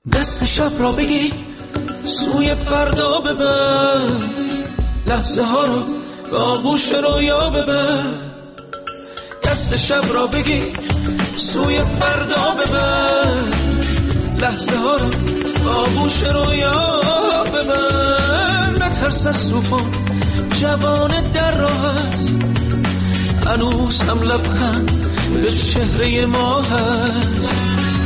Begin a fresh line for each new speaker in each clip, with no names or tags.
دست شب را بگیر سوی فردا ببر، لحظه ها رو به آغوش رویا ببر. دست شب را بگیر سوی فردا ببر، لحظه ها رو به آغوش رویا ببر. نترس از طوفان، جوان در راه است، هنوز هم لبخند به چهره ما هست.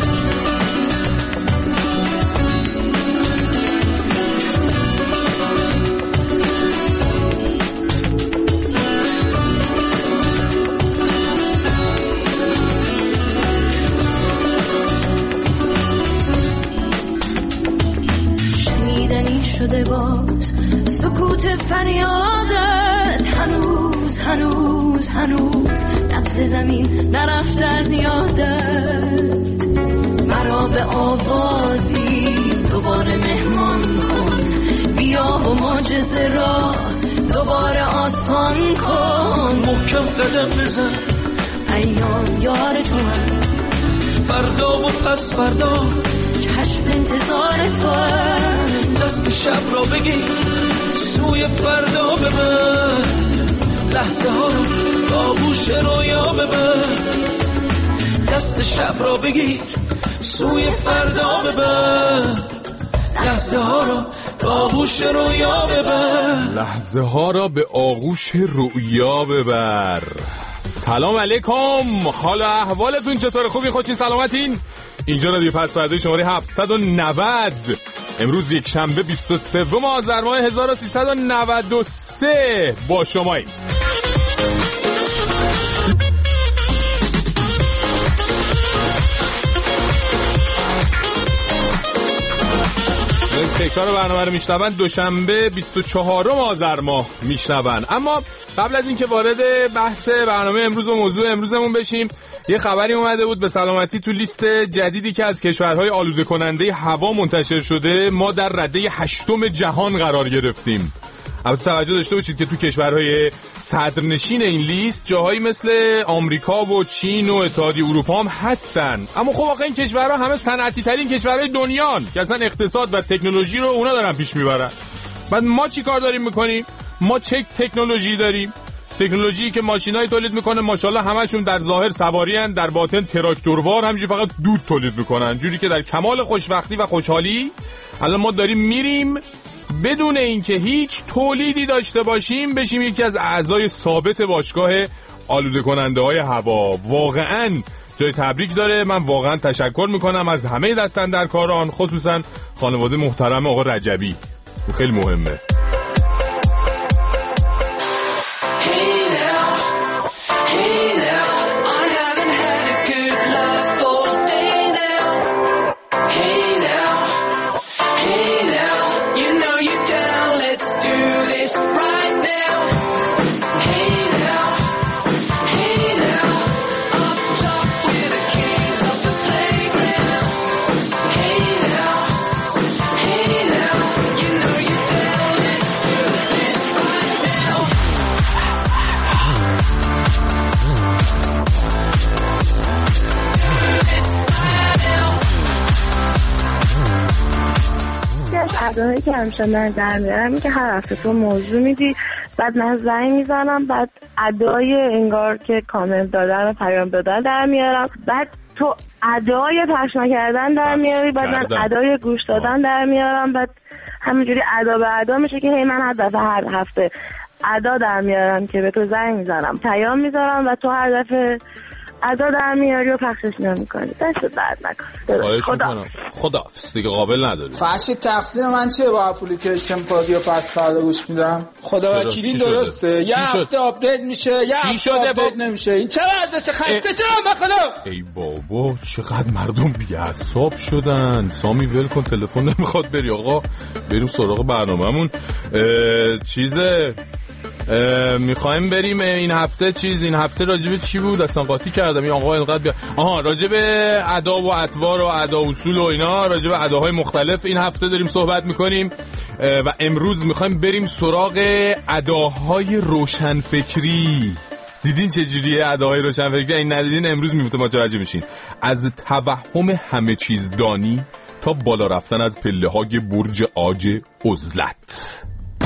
شده باز سکوت فریادت، هنوز هنوز هنوز نبض زمین نرفته از یادت. مرا به آوازی دوباره مهمان کن، بیا و معجزه را دوباره آسان کن.
محکم قدم بزن،
ایام یار تو هم،
فردا و پس فردا
چشم انتظار تو هم.
دست شب را بگیر سوی فردا ببر، لحظه ها رو به آغوش رویا ببر. دست شب را بگیر سوی فردا ببر، لحظه ها رو به آغوش رویا ببر.
لحظه ها را به آغوش رویا ببر. سلام علیکم، حال احوالتون چطور؟ خوبی؟ خودتون سلامتین؟ اینجا رادیو پس فردا شماره 790. امروز یک شنبه 23 آذر ماه 1393 با شماییم. تکرار برنامه رو میشنون دوشنبه 24 آذر ماه میشنون. اما قبل از اینکه وارد بحث برنامه امروز و موضوع امروزمون بشیم، یه خبری اومده بود به سلامتی تو لیست جدیدی که از کشورهای آلوده کننده هوا منتشر شده. ما در رده 8 جهان قرار گرفتیم. البته توجه داشته باشید که تو کشورهای صدرنشین این لیست جاهایی مثل آمریکا و چین و اتحادیه اروپا هم هستن. اما خب واقعا این کشورها همه صنعتی ترین کشورهای دنیان که اصلا اقتصاد و تکنولوژی رو اونا دارن پیش میبرن. بعد ما چی کار داریم میکنیم؟ ما چه تکنولوژی داریم؟ تکنولوژی که ماشینای تولید میکنه ماشاءالله همشون در ظاهر سواری ان، در باطن تراکتوروار همینجوری فقط دود تولید میکنن، جوری که در کمال خوشبختی و خوشحالی الان ما داریم میریم بدون اینکه هیچ تولیدی داشته باشیم بشیم یکی از اعضای ثابت باشگاه آلوده کننده های هوا. واقعا جای تبریک داره. من واقعا تشکر میکنم از همه دستاندرکاران، خصوصا خانواده محترم آقا رجبی، خیلی مهمه.
اداهایی که همیشه من در میارم که هر هفته تو موضوع میدی، بعد من زنگ میزنم، بعد ادای انگار که کامنت دادن و پیام دادن در میارم، بعد تو ادای پخش نکردن در میاری، بعد من ادای گوش دادن در میارم، بعد همینجوری ادا به ادا میشه که هی من هر هفته ادا در میارم که به تو زنگ میزنم، پیام میذارم و تو هر دفعه ادا در میاری و پخشش نمی‌کنی. دست درد نکنه.
خداحافظ دیگه، قابل نداری.
فرشید تقصیر من چیه با اپلیکیشن رادیو پس فردا گوش میدم؟ خدا وکیلی درسته. یه هفته آپدیت میشه، یه هفته آپدیت نمیشه. این چرا ازش خسته شدم بخدا؟
ای بابا چقدر مردم بی‌عصاب شدن. سامی ول کن، تلفن نمیخواد بری. آقا بریم سراغ برنامه‌مون. چیزه میخوایم بریم این هفته راجب چی بود اصلا؟ قاطی کردم. این آقا اینقدر راجب ادا و اطوار و ادا اصول و اینا، راجب اداهای مختلف این هفته داریم صحبت میکنیم و امروز میخوایم بریم سراغ اداهای روشنفکری. دیدین چجوریه اداهای روشنفکری؟ این ندیدین امروز متوجه میشین. از توهم همه چیز دانی تا بالا رفتن از پله‌های برج عاج عزلت.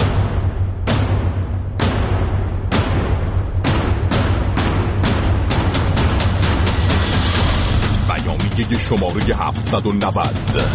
بیانیه شماره 790.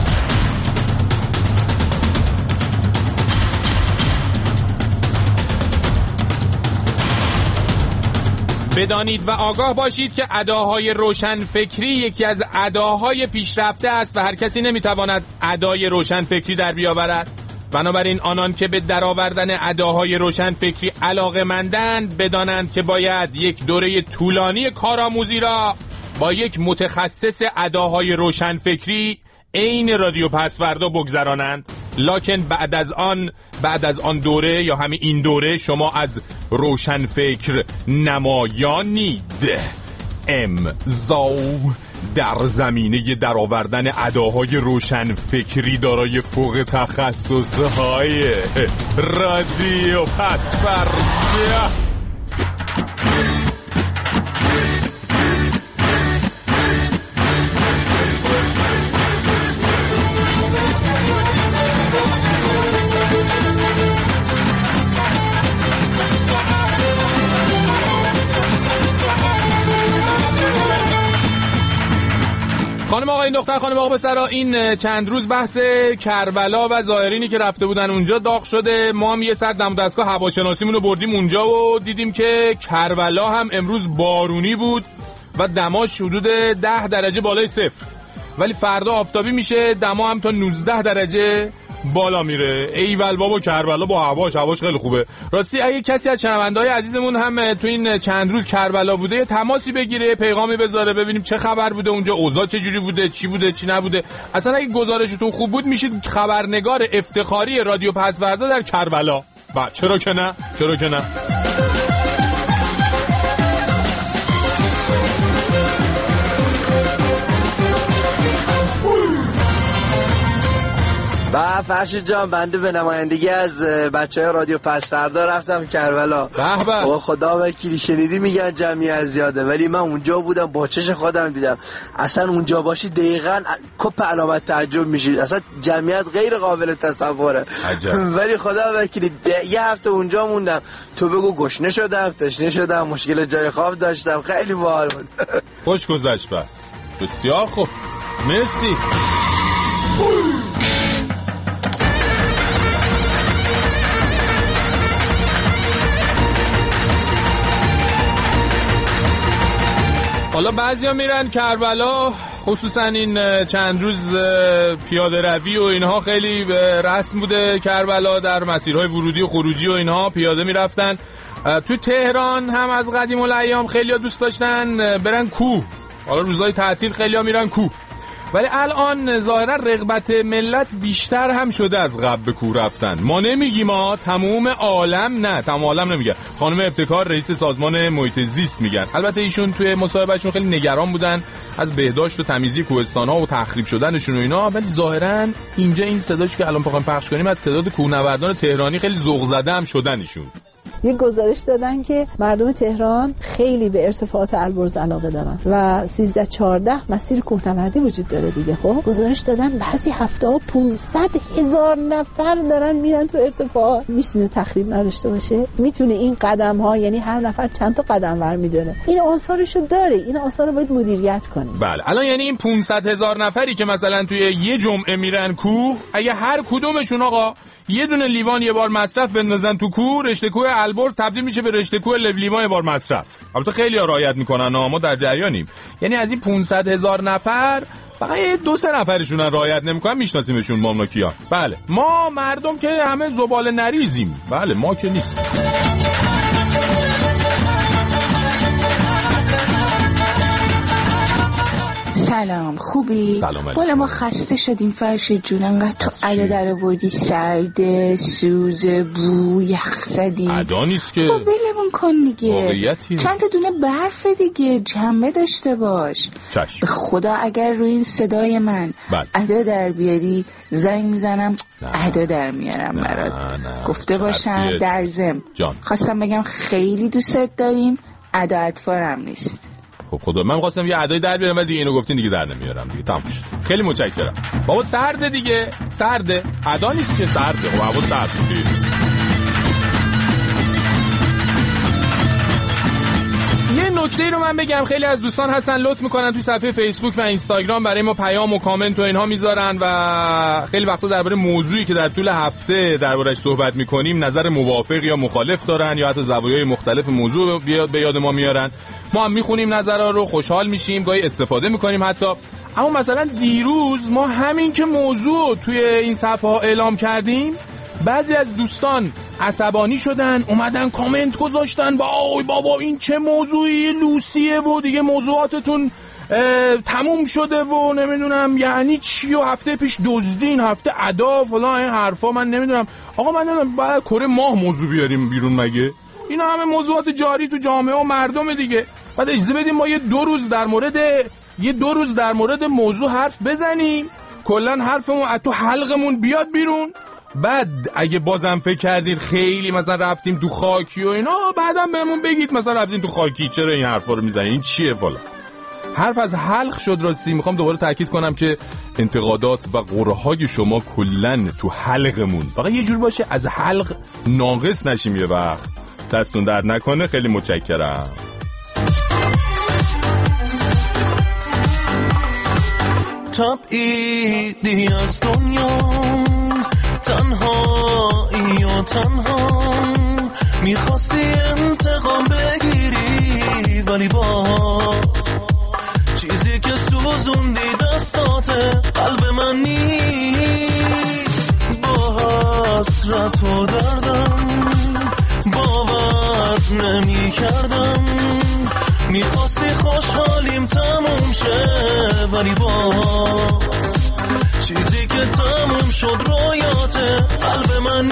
بدانید و آگاه باشید که اداهای روشنفکری یکی از اداهای پیشرفته است و هر کسی نمیتواند ادای روشنفکری در بیاورد. بنابراین آنان که به درآوردن اداهای روشنفکری علاقه‌مندند بدانند که باید یک دوره طولانی کارآموزی را با یک متخصص اداهای روشنفکری عین رادیو پسوردا بگذرانند. لکن بعد از آن دوره یا همین این دوره شما از روشنفکر نمایانید. امضا در زمینه درآوردن اداهای روشنفکری دارای فوق تخصصهای رادیو پسوردا. خانم آقا این دختر خانم آقا پسرا، این چند روز بحث کربلا و زائرینی که رفته بودن اونجا داغ شده. ما هم یه سر دم دستگاه هواشناسیمون رو بردیم اونجا و دیدیم که کربلا هم امروز بارونی بود و دماش حدود 10 درجه بالای صفر، ولی فردا آفتابی میشه، دما هم تا 19 درجه بالا میره. ایول بابا کربلا با هواش خیلی خوبه. راستی اگه کسی از شنونده‌های عزیزمون هم تو این چند روز کربلا بوده یه تماسی بگیره، پیغامی بذاره، ببینیم چه خبر بوده اونجا، اوضاع چه جوری بوده، چی بوده چی نبوده. اصلا اگه گزارشتون خوب بود میشید خبرنگار افتخاری رادیو پسوردا در کربلا. چرا که نه.
با فرشید جان، بنده به نمایندگی از بچه‌های رادیو پسوردا رفتم کربلا.
به
خدا وکیلی شنیدی میگن جمعیت زیاده، ولی من اونجا بودم با چش خودم دیدم. اصلا اونجا باشی دقیقاً کپ علامت تعجب میشید. اصلا جمعیت غیر قابل تصوره. ولی خدا وکیلی یه هفته اونجا موندم، تو بگو گشنه شدم، تشنه شدم، مشکل جای خواب داشتم، خیلی باحال بود.
خوش گذشت. بس بسیار خوب، مرسی. حالا بعضیا میرن کربلا، خصوصا این چند روز پیاده روی و اینها خیلی رسم بوده. کربلا در مسیرهای ورودی و خروجی و اینها پیاده میرفتن. تو تهران هم از قدیم الایام خیلیا دوست داشتن برن کوه. حالا روزهای تعطیل خیلیا میرن کوه، ولی الان ظاهرا رغبت ملت بیشتر هم شده از قبل به کوه رفتن. ما نمیگیم، ما تمام عالم نمیگن. خانم ابتکار رئیس سازمان محیط زیست میگن. البته ایشون توی مصاحبهشون خیلی نگران بودن از بهداشت و تمیزی کوهستان‌ها و تخریب شدنشون و اینا، ولی ظاهرا اینجا این صداش که الان بخوایم پخش کنیم از تعداد کوهنوردان تهرانی خیلی ذوق زده هم شدن ایشون.
یه گزارش دادن که مردم تهران خیلی به ارتفاعات البرز علاقه دارن و 13-14 مسیر کوهنوردی وجود داره دیگه. خب گزارش دادن بعضی هفته‌ها 500,000 نفر دارن میرن تو ارتفاعات. میتونه تخریب نداشته باشه؟ میتونه این قدم‌ها، یعنی هر نفر چند تا قدم برمی‌داره، این آثارشو داره. این آثار رو باید مدیریت کنیم.
بله الان یعنی این 500,000 نفری که مثلا توی یه جمعه میرن کوه، اگه هر کدومشون آقا یه دونه لیوان یه بار مصرف بندازن تو کوه، رشته کوه البرز تبدیل میشه به رشته کوه لیوان یه بار مصرف. البته خیلی‌ها رعایت میکنن، ما در جریانیم. یعنی از این 500,000 نفر فقط 2-3 نفرشون رعایت نمیکنن، میشناسیمشون، مملوکیان. بله ما مردم که همه زباله نریزیم. بله ما که نیست.
سلام، خوبی؟
سلام.
بالا ما خسته شدیم فرشید جون، انقدر تو ادا در آوردی، سرده، سوزه، بو، یخ زدی.
ادا نیست که،
ولمون کن دیگه.
واقعیتی.
چند تا دونه برف دیگه، جنبه داشته باش.
چشم.
به خدا اگر روی این صدای من ادا در بیاری زنگ میزنم، ادا در میارم برات. گفته باشم در ضمن خواستم بگم خیلی دوست داریم، ادا اطفارم نیست.
خب خدا من خواستم یه ادای در بیارم ولی دیگه اینو گفتین دیگه در نمیارم دیگه تموم شد. خیلی متشکرم. بابا سرده دیگه، سرده. ادا نیست که سرده. خب هوا سرده. یه نکته رو من بگم، خیلی از دوستان هستن لطف میکنن توی صفحه فیسبوک و اینستاگرام برای ما پیام و کامنت و اینها میذارن و خیلی وقتا درباره موضوعی که در طول هفته درباره‌اش صحبت میکنیم نظر موافق یا مخالف دارن یا حتی زوایای مختلف موضوع به یاد ما میارن. ما هم میخونیم نظرها رو، خوشحال میشیم، گاهی استفاده میکنیم حتی. اما مثلا دیروز ما همین که موضوع توی این صفحه ها اعلام کردیم بعضی از دوستان عصبانی شدن، اومدن کامنت گذاشتن وای بابا این چه موضوعی لوسیه و دیگه موضوعاتتون تموم شده و نمیدونم یعنی چی و هفته پیش دزدین، هفته ادا فلان این حرفا. من نمیدونم آقا، من نمیدونم بعد کره ماه موضوع بیاریم بیرون مگه؟ اینا همه موضوعات جاری تو جامعه و مردم دیگه. بعد اجازه بدیم ما یه دو روز در مورد موضوع حرف بزنیم، کلا حرفمون تو حلقمون بیاد بیرون. بعد اگه بازم فکر کردید خیلی مثلا رفتیم تو خاکی و اینا، بعدم بهمون بگید مثلا رفتیم تو خاکی چرا این حرفا رو میزنید، این چیه فلان. حرف از حلق شد. راستی میخوام دوباره تاکید کنم که انتقادات و قرهای شما کلا تو حلقمون فقط یه جور باشه از حلق ناقص نشیم یه وقت. دستون درد نکنه. خیلی متشکرم.
تبعیدی از دنیا تنهایی و تنها میخواستی انتقام بگیری ولی باز چیزی که سوزوندی دستات قلب من نیست. با حسرت و دردم باور نمی کردم، میخواستی خوشحالیم تموم شه ولی باز چیزی که تموم شد رویات قلب من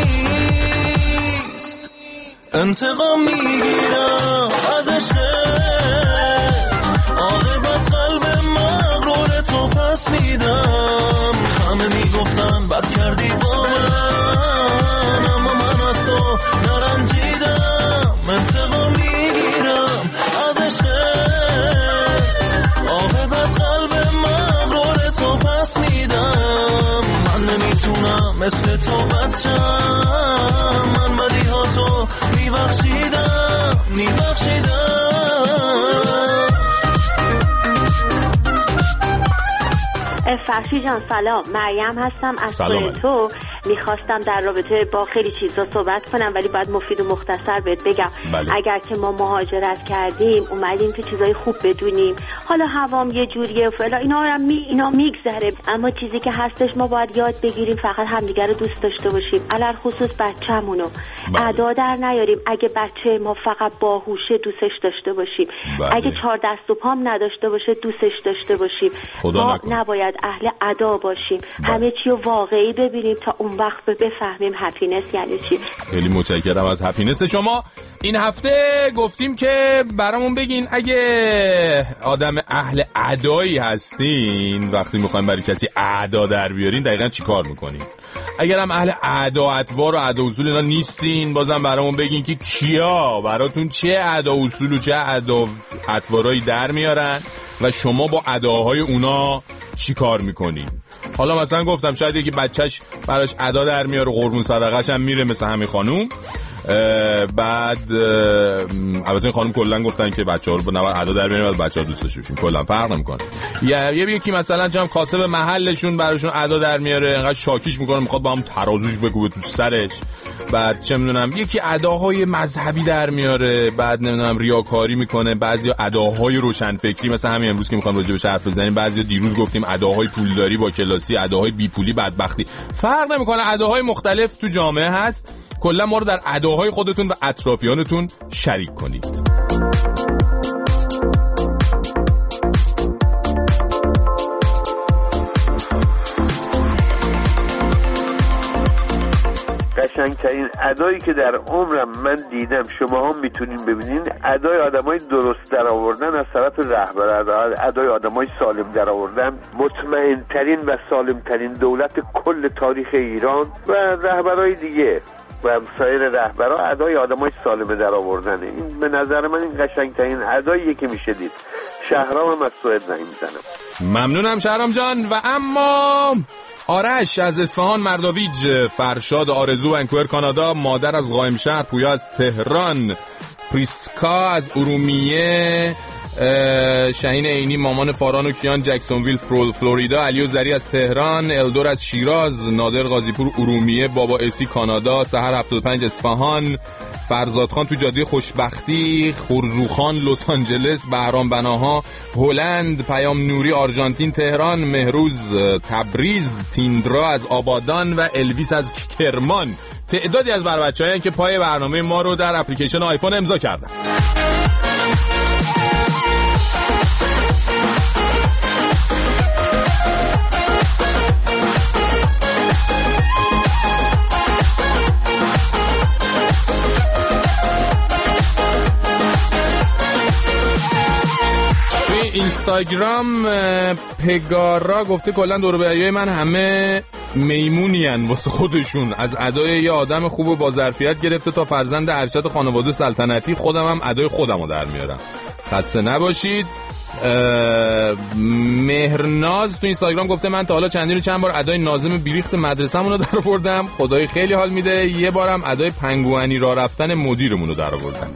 نیست. انتقام میگیرم از عشقت، عاقبت قلب مغرور تو پس میدم. همه میگفتن بد کردی با من، اما من از تو نرنجیدم. انتقام میگیرم از عشقت، عاقبت قلب مغرور تو پس میدم. من نمیتونم مثل تو بچم، من بدیها تو میبخشیدم.
فرشی جان سلام، مریم هستم از تورنتو. میخواستم در رابطه با خیلی چیزا صحبت کنم ولی باید مفید و مختصر بهت بگم. اگر که ما مهاجرت کردیم اومدیم که چیزای خوب بدونیم، حالا هوام یه جوریه فعلا اینا میگذره، اما چیزی که هستش ما باید یاد بگیریم فقط همدیگه رو دوست داشته باشیم، علل خصوص بچه‌مونو ادا در نیاریم. اگه بچه ما فقط باهوشه دوستش داشته باشیم، اگه 4 دست و پام نداشته باشه دوستش داشته باشیم. ما نباید اهل ادا باشیم، همه چی رو واقعی ببینیم تا اون وقت بفهمیم هپینس یعنی چی.
خیلی متشکرم از هپینس شما. این هفته گفتیم که برامون بگین اگه آدم اهل ادایی هستین، وقتی میخواین برای کسی ادا در بیارین دقیقاً چی کار میکنین؟ اگر هم اهل ادا اطوار و ادا اصول اینا نیستین، بازم برامون بگین که کیا براتون چه ادا اصول و چه ادا اطوارایی در میارن و شما با اداهای اونا چی کار میکنین. حالا مثلا گفتم شاید یکی بچهش براش ادا در میاره، قربون صدقش هم میره مثل همین خانوم. بعد البته این خانم کلا گفتن که بچه‌ها رو نباید ادا در بیارن، بچه‌ها دوست داشته باشین، کلا فرق نمیکنه. یکی مثلا چم کاسب محلشون براشون ادا در میاره، انقدر شاکیش میکنه میخواد با هم ترازوش بکوبه تو سرش. بعد چه میدونم یکی اداهای مذهبی در میاره، بعد نمیدونم ریاکاری میکنه. بعضیا اداهای روشنفکری، مثلا همین امروز که میخوام راجع بهش حرف بزنیم، بعضیا دیروز گفتیم اداهای پولداری با کلاسی، اداهای بی پولی بدبختی. فرق نمیکنه، اداهای مختلف تو جامعه هست. کلا ما رو در اداهای خودتون و اطرافیانتون شریک کنید.
قشنگترین ادایی که در عمرم من دیدم، شما هم میتونین ببینین، ادای آدمای درست در آوردن از طرف رهبر، ادای آدمای سالم در آوردن، مطمئن ترین و سالم ترین دولت کل تاریخ ایران و رهبرای دیگه. و سایر رهبرها ادای آدمای سالم در آوردنه. این به نظر من این قشنگترین اداییه که میشه دید. شهرام هم از سوئد زنگ میزنم.
ممنونم شهرام جان. و اما آرش از اصفهان، مرداویج، فرشاد آرزو ونکوور کانادا، مادر از قائم شهر، پویا از تهران، پریسکا از ارومیه، شاهین عینی، مامان فاران و کیان جکسونویل فلوریدا، علی و زری از تهران، الدور از شیراز، نادر غازیپور ارومیه، بابا اسی کانادا، سحر 75 اصفهان، فرزاد خان تو جاده خوشبختی، خورزوخان لس آنجلس، بهرام بناها هلند، پیام نوری آرژانتین تهران، مهروز تبریز، تیندرا از آبادان و الویس از کرمان تعدادی از بچه‌هایی که پای برنامه ما رو در اپلیکیشن آیفون امضا کردن. اینستاگرام پگارا گفته کلا دور و بریای من همه میمونین واسه خودشون، از ادای یه آدم خوب و با ظرفیت گرفته تا فرزند ارشد خانواده سلطنتی، خودم هم ادای خودمو در میارم. خسته نباشید. مهرناز تو اینستاگرام گفته من تا حالا چند بار ادای ناظم بیریخت مدرسه‌مون رو در آوردم، خدای خیلی حال میده. یه بارم ادای پنگوئنی راه رفتن مدیرمون رو در آوردم.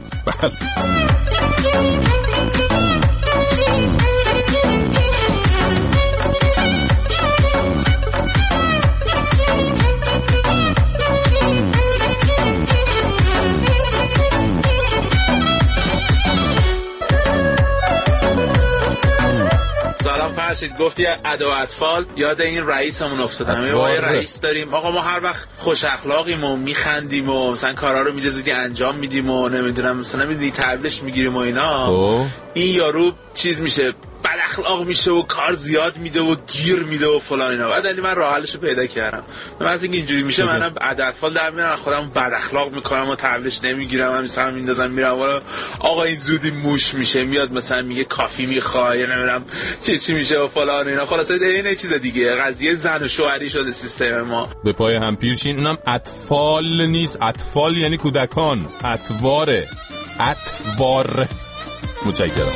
فرشید گفتی ادا و اطفال، یاد این رئیسمون افتادم. ما یه رئیس داریم آقا، ما هر وقت خوش اخلاقیم و میخندیم و مثلا کارا رو میده زودی انجام میدیم و نمیدونم مثلا میدونی تحویلش میگیریم و اینا. این یارو چیز میشه، بد اخلاق میشه و کار زیاد میده و گیر میده و فلان اینا. بعد من راه حلشو پیدا کردم. من از اینکه اینجوری میشه منم اطفال در میارم، خودم بد اخلاق میکنم و تحویلش نمیگیرم، مثلا میندازم میرم آقا این زودی موش میشه، میاد مثلا میگه کافی میخوای، نمیدونم چی میشه و فلان اینا. خلاصه این چیز دیگه، قضیه زن و شوهری شده سیستم ما.
به پای هم پیرشین. اونم اطفال نیست، اطفال یعنی کودکان، اطواره، اطوار. متشکرم.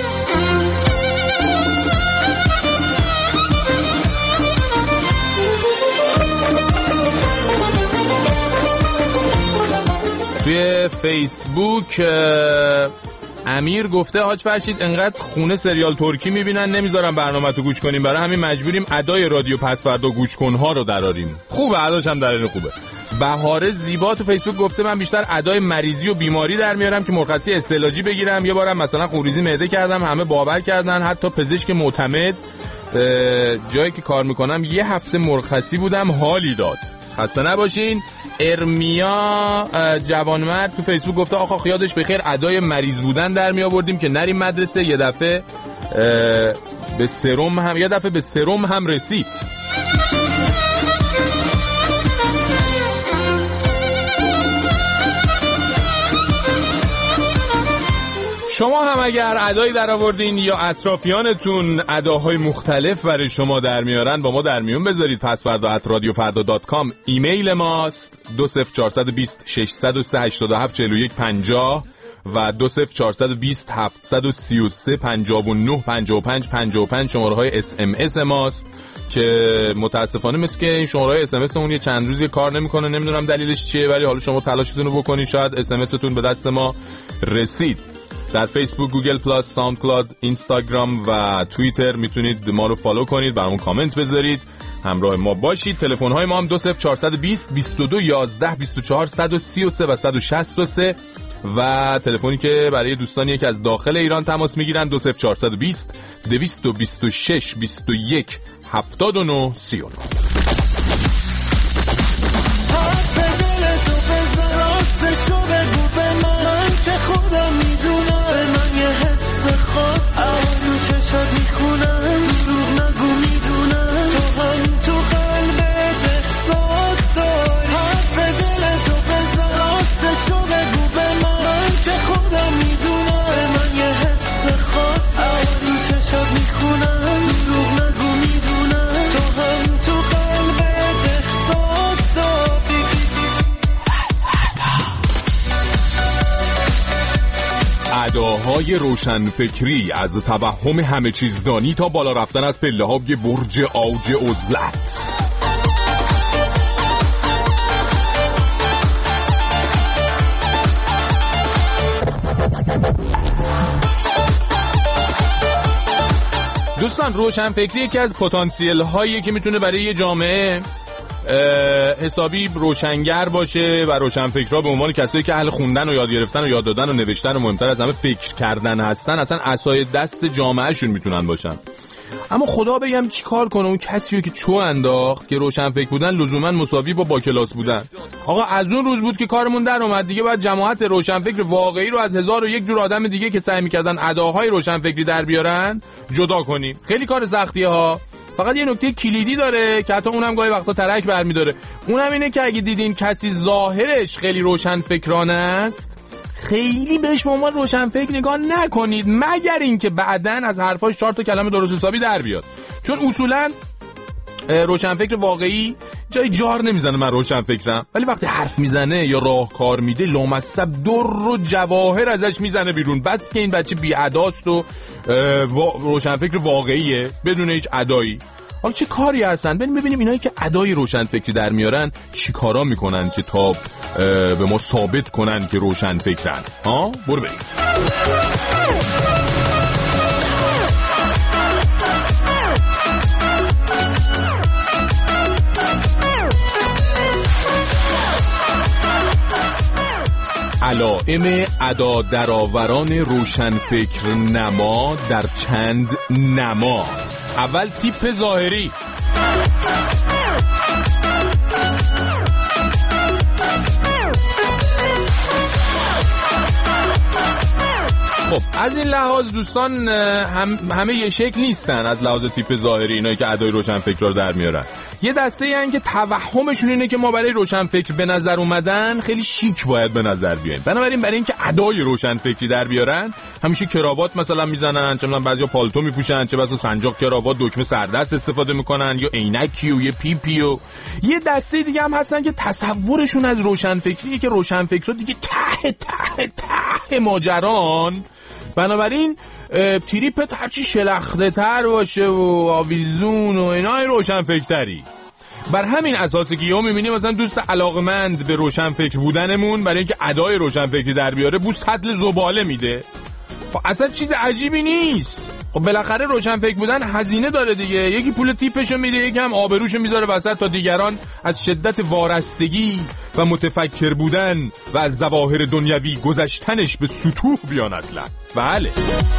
توی فیسبوک امیر گفته حاج فرشید انقدر خونه سریال ترکی میبینن نمیذارن برنامه تو گوش کنیم، برای همین مجبوریم ادای رادیو پس فردا گوش کنها رو دراریم. خوبه، اداش هم در این خوبه. بهاره زیبا تو فیسبوک گفته من بیشتر ادای مریضی و بیماری در میارم که مرخصی استعلاجی بگیرم. یه بارم مثلا خونریزی معده کردم، همه باور کردن، حتی پزشک معتمد جایی که کار میکنم یه هفته مرخصی بودم، حالی داد. خسته نباشین. ارمیا جوانمرد تو فیسبوک گفته آقا یادش بخیر ادای مریض بودن در می آوردیم که نریم مدرسه، یه دفعه به سرم هم رسید. شما هم اگر ادایی در آوردین یا اطرافیانتون اداهای مختلف برای شما در میارن با ما در میون بذارید. pasfarda@radiofarda.com ایمیل ماست. 20420 603 87 41 50 و 20420 733 59 55 55 شماره های SMS ماست که متاسفانه مثل که این شماره های SMS اون یه چند روزی کار نمیکنه، نمیدونم دلیلش چیه، ولی حالا شما تلاشتون رو بکنید شاید SMS تون به دست ما رسید. در فیسبوک، گوگل پلاس، ساوند کلاود، اینستاگرام و توییتر میتونید ما رو فالو کنید، برامون کامنت بذارید، همراه ما باشید. تلفن های ما هم 20420 22 11 24 133 و 163 و تلفنی که برای دوستانی که از داخل ایران تماس میگیرن 20420 226 21 79 39.
خودم میدونم من یه حس خاص از تو چشات میخونم، دروغ نگو میدونم تو هم تو قلبت احساس داری، حرف دل تو بزن راستشو بگو به من که خودم میدونم من یه حس خاص از تو چشات میخونم، دروغ نگو میدونم تو هم تو قلبت
راه‌های روشنفکری، از توهم همه چیزدانی تا بالا رفتن از پله‌های برج اوج عزلت. دوستان، روشنفکری یکی از پتانسیل هایی که میتونه برای یه جامعه حسابی روشنگر باشه و روشنفکرها به عنوان کسایی که اهل خوندن و یاد گرفتن و یاد دادن و نوشتن و مهمتر از همه فکر کردن هستن، اصلا عصای دست جامعهشون میتونن باشن. اما خدا بگم چی کار کنه اون کسیو که چو انداخت که روشنفکر بودن لزوما مساوی با کلاس بودن. آقا از اون روز بود که کارمون در اومد دیگه. باید جماعت روشنفکر واقعی رو از 1001 جور آدم دیگه که سعی می‌کردن اداهای روشنفکری در بیارن جدا کنیم. خیلی کار سختیه ها. فقط یه نکته کلیدی داره که حتی اونم گاهی وقتا ترک برمی‌داره. اونم اینه که اگه دیدین کسی ظاهرش خیلی روشنفکرانه است، خیلی بهش به عنوان روشنفکر نگاه نکنید، مگر اینکه بعدن از حرفاش 4 تا کلمه درست حسابی در بیاد. چون اصولا روشنفکر واقعی جای جار نمیزنه من روشنفکرم، ولی وقتی حرف میزنه یا راهکار میده لامصب در و جواهر ازش میزنه بیرون. بس که این بچه بی اداست و روشنفکر واقعیه بدون هیچ ادایی. حالا چه کاری هستن؟ بریم ببینیم اینایی که ادای روشنفکری در میارن چی کارا میکنن که تا به ما ثابت کنن که روشنفکرن. ها برو بریم. علائم ادا درآوران روشنفکر نما در چند نما. اول تیپ ظاهری. خب از این لحاظ دوستان همه یه شکل نیستن. از لحاظ تیپ ظاهری اینایی که ادای روشنفکر رو در میارن، یه دسته این که توهمشون اینه که ما برای روشنفکر به نظر اومدن خیلی شیک باید به نظر بیایم. بنابراین برای اینکه ادای روشنفکری در بیارن همیشه کراوات مثلا میزنن، چه مثلا بعضیا پالتو میپوشن، چه بسا سنجاق کراوات دکمه سردست استفاده میکنن، یا عینکی و یه پیپی. و یه دسته دیگه هم هستن که تصورشون از روشنفکریه که روشنفکرها دیگه ته ماجران، بنابراین تریپت هرچی شلخته تر باشه و آویزون و اینای روشنفکری. بر همین اساسی که یهو می‌بینیم مثلا دوست علاقمند به روشنفکر بودنمون برای اینکه ادای روشنفکری در بیاره بو سطل زباله میده. خب اصلا چیز عجیبی نیست. خب بالاخره روشنفکر بودن هزینه داره دیگه. یکی پول تیپشو میده، یکی هم آبروشو میذاره وسط تا دیگران از شدت وارستگی و متفکر بودن و از ظواهر دنیوی گذشتنش به سطوح بیان. اصلا بله.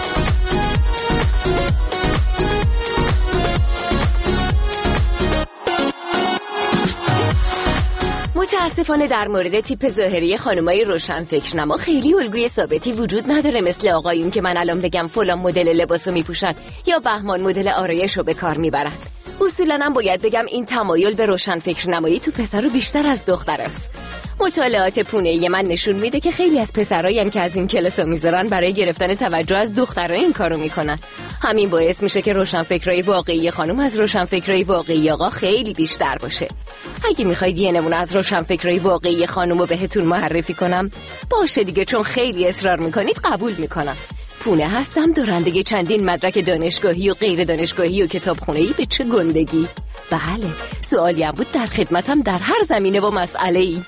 متاسفانه در مورد تیپ ظاهری خانمای روشنفکر نما خیلی الگوی ثابتی وجود نداره، مثل آقایون که من الان بگم فلان مدل لباسو میپوشن یا بهمان مدل آرایشو به کار میبرن. اصولاً هم باید بگم این تمایل به روشنفکر نمایی تو پسرو بیشتر از دختراست. مطالعات پونه‌ای من نشون میده که خیلی از پسرایان که از این کلاسو میذارن برای گرفتن توجه از دخترها این کارو میکنن. همین باعث میشه که روشنفکرای واقعی خانم از روشنفکرای واقعی آقا خیلی بیشتر باشه. اگه میخواید یه نمونه از روشنفکرای واقعی خانمو بهتون معرفی کنم باشه دیگه، چون خیلی اصرار میکنید قبول میکنم. پونه هستم، دارنده چندین مدرک دانشگاهی و غیر دانشگاهی و کتابخونه‌ای به چه گندگی. بله، سوالی هم بود در خدمتم در هر زمینه و مسئله‌ای.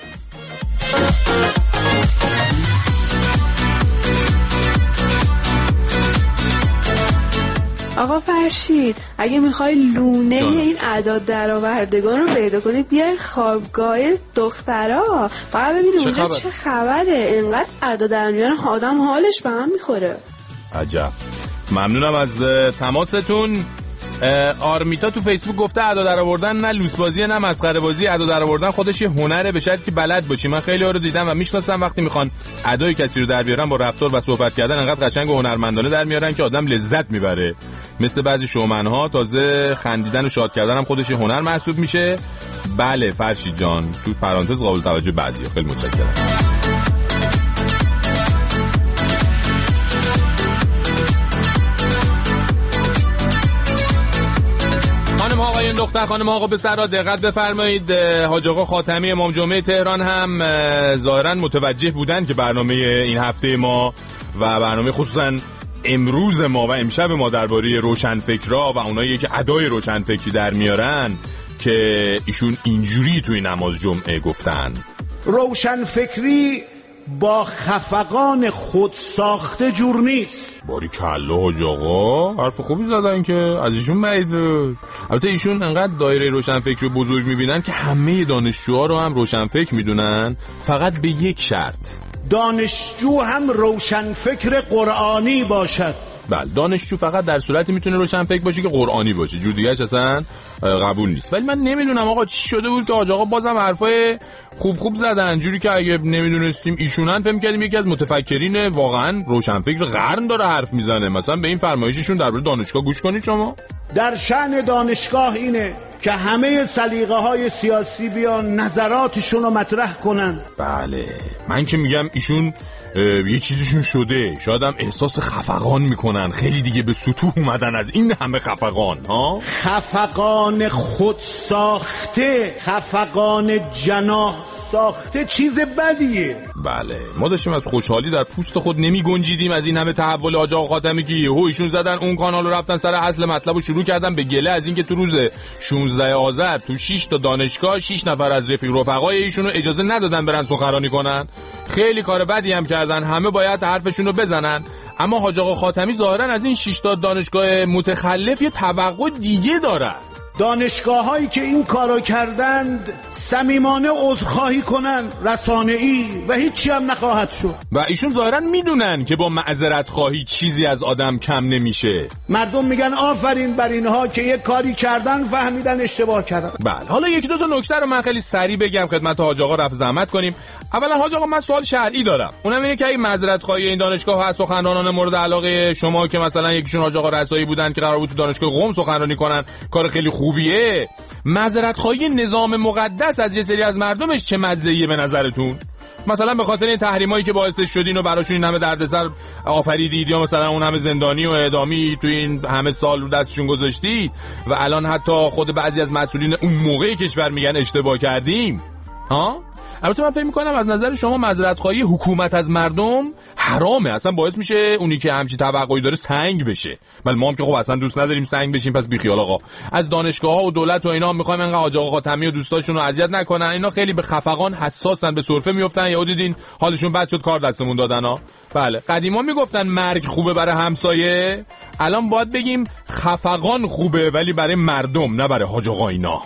آقا فرشید، اگه میخوای لونه این اعداد درآوردگان رو پیدا کنی بیای خوابگاه دخترها، فقط ببینی اونجا چه خبره. اینقدر اعداد در میارن آدم حالش به هم میخوره.
عجب. ممنونم از تماستون. آرمیتا تو فیسبوک گفته ادا در آوردن نه لوس بازیه نه مسخره بازی. ادا در آوردن خودش یه هنره، به شرطی که بلد باشی. من خیلی ها رو دیدم و میشناسم وقتی میخوان ادای کسی رو در بیارن با رفتار و صحبت کردن انقدر قشنگ و هنرمندانه در میارن که آدم لذت میبره. مثل بعضی شومنها تازه خندیدن و شاد کردن هم خودش یه هنر محسوب میشه. بله فرشید جان، تو پرانتز قابل توجه بعضیه. خیلی متشکرم. آقایون دختر خانم آقا پسرها دقت بفرمایید. حاج آقا خاتمی امام جمعه تهران هم ظاهرا متوجه بودن که برنامه این هفته ما و برنامه خصوصا امروز ما و امشب ما درباره روشنفکرها و اونایی که ادای روشنفکری در میارن که ایشون اینجوری توی نماز جمعه گفتن
روشنفکری با خفقان خود ساخته جور نیست.
باریکلا حاج آقا، حرف خوبی زدن که از ایشون بعید بود. البته ایشون انقدر دایره روشنفکر رو بزرگ میبینن که همه دانشجوها رو هم روشنفکر میدونن، فقط به یک شرط:
دانشجو هم روشنفکر قرآنی باشد.
بله، دانشجو فقط در صورتی میتونه روشنفکر باشه که قرآنی باشه، جور دیگه‌اش اصلا قبول نیست. ولی من نمیدونم آقا چی شده بود که حاج آقا بازم حرفای خوب زدن، جوری که اگه نمیدونستیم ایشونن فهم کردیم یکی از متفکرین واقعا روشنفکر قرن داره حرف میزنه. مثلا به این فرمایششون درباره دانشگاه گوش کنید شما.
در شأن دانشگاه اینه که همه سلیقه‌های سیاسی بیان نظراتشون رو مطرح کنن.
بله، من که میگم ایشون یه چیزشون شده، شاید هم احساس خفقان میکنن، خیلی دیگه به سطوح اومدن از این همه خفقان ها.
خفقان خود ساخته، خفقان جناح ساخته چیز بدیه.
بله، ما داشتیم از خوشحالی در پوست خود نمی گنجیدیم از این همه تحول حاج آقا خاتمی که یهو ایشون زدن اون کانال رو رفتن سر اصل مطلب و شروع کردن به گله از اینکه تو روز 16 آذر تو 6 تا دانشگاه 6 نفر از رفقای ایشون رو اجازه ندادن برن سخنرانی کنن. خیلی کار بدی هم کردن، همه باید حرفشون رو بزنن. اما حاج آقا خاتمی ظاهرا از این 6 تا دانشگاه متخلف یه توقع دیگه داره.
دانشگاه‌هایی که این کارو کردند صمیمانه عذرخواهی کنن رسانه‌ای و هیچی هم نخواهد شد.
و ایشون ظاهرا میدونن که با معذرت خواهی چیزی از آدم کم نمیشه.
مردم میگن آفرین بر اینها که یک کاری کردن فهمیدن اشتباه کردن.
بله، حالا یکی دو تا نکته رو من خیلی سریع بگم خدمت حاج آقا، رفع زحمت کنیم. اولا حاج آقا، من سوال شرعی دارم، اونم اینه که این معذرت خواهی این دانشگاه ها سخنرانان مورد علاقه شما که مثلا یکیشون حاج آقا رسایی بودن که قرار بود تو دانشگاه قم سخنرانی کنن، کار خیلی خوبیه، معذرت خواهی نظام مقدس از یه سری از مردمش چه مزه‌ایه به نظرتون؟ مثلا به خاطر این تحریمایی که باعث شدین و براشون این همه دردسر آفریدید، یا مثلا اون همه زندانی و اعدامی تو این همه سال رو دستشون گذاشتید و الان حتی خود بعضی از مسئولین اون موقع کشور میگن اشتباه کردیم ها؟ البته من فکر می‌کنم از نظر شما معذرت خواهی حکومت از مردم حرامه، اصلا باعث میشه اونی که همچین توقعی داره سنگ بشه. ولی ما هم که خب اصلا دوست نداریم سنگ بشیم، پس بیخیال آقا. از دانشگاه‌ها و دولت و اینا می‌خوایم انقدر حاج آقا خاتمی و دوستاشون رو اذیت نکنن. اینا خیلی به خفقان حساسن، به سرفه میافتن. یا دیدین حالشون بد شد کار دستمون دادن ها. بله، قدیما میگفتن مرگ خوبه برای همسایه، الان باید بگیم خفقان خوبه ولی برای مردم، نه برای حاج آقا اینا.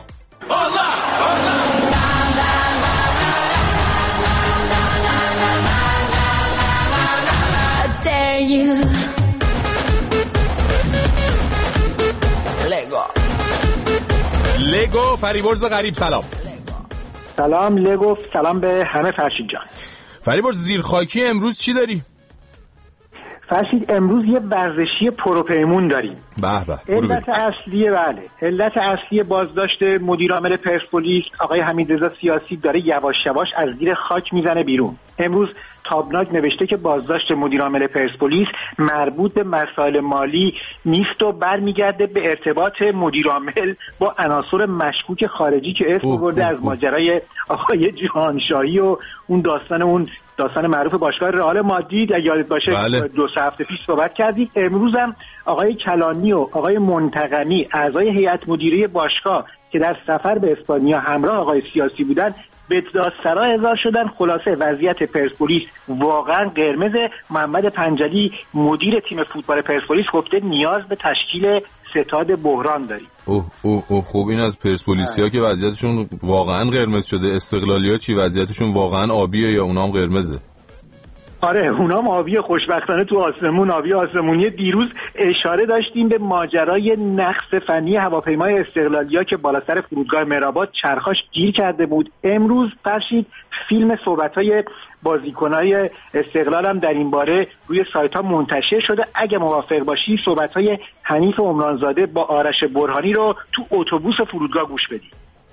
لگو فریبرز غریب، سلام.
سلام لگو، سلام به همه. فرشید جان،
فریبرز زیرخاکی امروز چی داری؟
فرشید امروز یه ورزشی پروپیمون داریم.
به به.
علت اصلی بازداشت مدیر عامل پرسپولیس آقای حمیدرضا سیاسی داره یواش یواش از زیر خاک میزنه بیرون. امروز تابناک نوشته که بازداشت مدیر عامل پرسپولیس مربوط به مسائل مالی نیست و برمیگرده به ارتباط مدیر عامل با عناصر مشکوک خارجی که اسم برده از ماجرای آقای جهانشاهی و اون داستان معروف باشگاه رئال مادرید. اگه یادت باشه
بله.
2 هفته پیش صحبت کردیم. امروز هم آقای کلانی و آقای منتقمی اعضای هیئت مدیره باشگاه که در سفر به اسپانیا همراه آقای سیاسی بودن به دادسرا احضار شدن. خلاصه وضعیت پرسپولیس واقعا قرمزه. محمد پنجلی مدیر تیم فوتبال پرسپولیس گفته نیاز به تشکیل ستاد بحران داریم.
خوب این از پرسپولیسیا که وضعیتشون واقعا قرمز شده. استقلالیا چی وضعیتشون واقعا آبیه یا اونام قرمزه؟
آره اونام آبی، خوشبختانه تو آسمون آبی آسمونی. دیروز اشاره داشتیم به ماجرای نقص فنی هواپیمای استقلالیا که بالا سر فرودگاه مهرآباد چرخاش گیر کرده بود. امروز فرشید فیلم صحبت‌های بازیکنای استقلال هم در این باره روی سایت‌ها منتشر شده. اگه موافق باشی صحبت‌های حنیف عمرانزاده با آرش برهانی رو تو اتوبوس فرودگاه گوش بدید.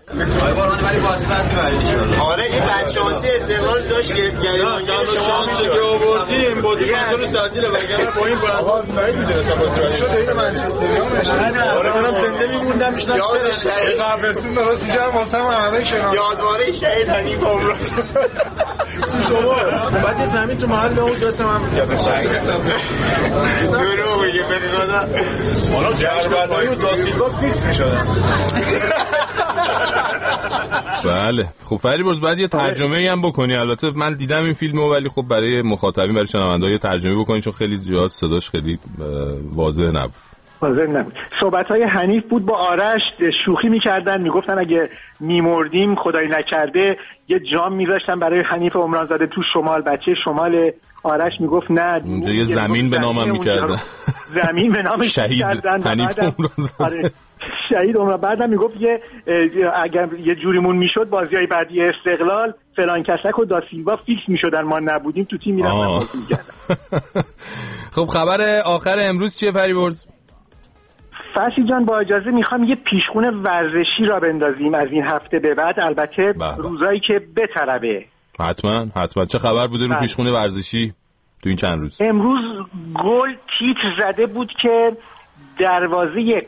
ولی بازی بعد می‌برید ان شاءالله. آره این بدشانسی استقلال داشت که گریبانگیر شما میشد که آوردیم بازیکن رو تعطیل وگرنه با این آقا من میدونستم بازی رو شد این منچستریان نشه. آره منم زنده میموندم میشنم قبرستون درست می‌کردم واسه همه کنار یادواره شهید حنیف عمران تو شما بعد یه زمین تو محل اون دوست من میگه شهید درو میگه به خدا حالا جربدایی و داسیلوا فیکس میشدن.
بله خب فریبرز بعد یه ترجمه‌ای هم بکنی. البته من دیدم این فیلمو ولی خب برای مخاطبین برای شنونده‌ها یه ترجمه بکنی چون خیلی زیاد صداش خیلی واضح نبود.
صحبت‌های حنیف بود با آرش، شوخی می‌کردن میگفتن اگه میمردیم خدای نکرده یه جام می‌ذاشتن برای حنیف عمرانزاده تو شمال، بچه شمال. آرش میگفت نه
اونجا یه زمین به نامم می‌کردن،
زمین به نامش
می‌کردن حنیف عمرانزاده.
شهید عمر. بعدم میگفت اگر یه جوریمون میشد بازیای بعدی استقلال فلان کسک و داسیلوا فیکس میشدن ما نبودیم تو تیم میرفتن بازی می‌کردن.
خب خبر آخر امروز چیه فریبرز؟
فرشی جان با اجازه میخوام یه پیشخونه ورزشی را بندازیم از این هفته به بعد، البته روزایی که بطلبه.
حتما چه خبر بوده رو پیشخونه ورزشی تو این چند روز؟
امروز گل تیتر زده بود که دروازه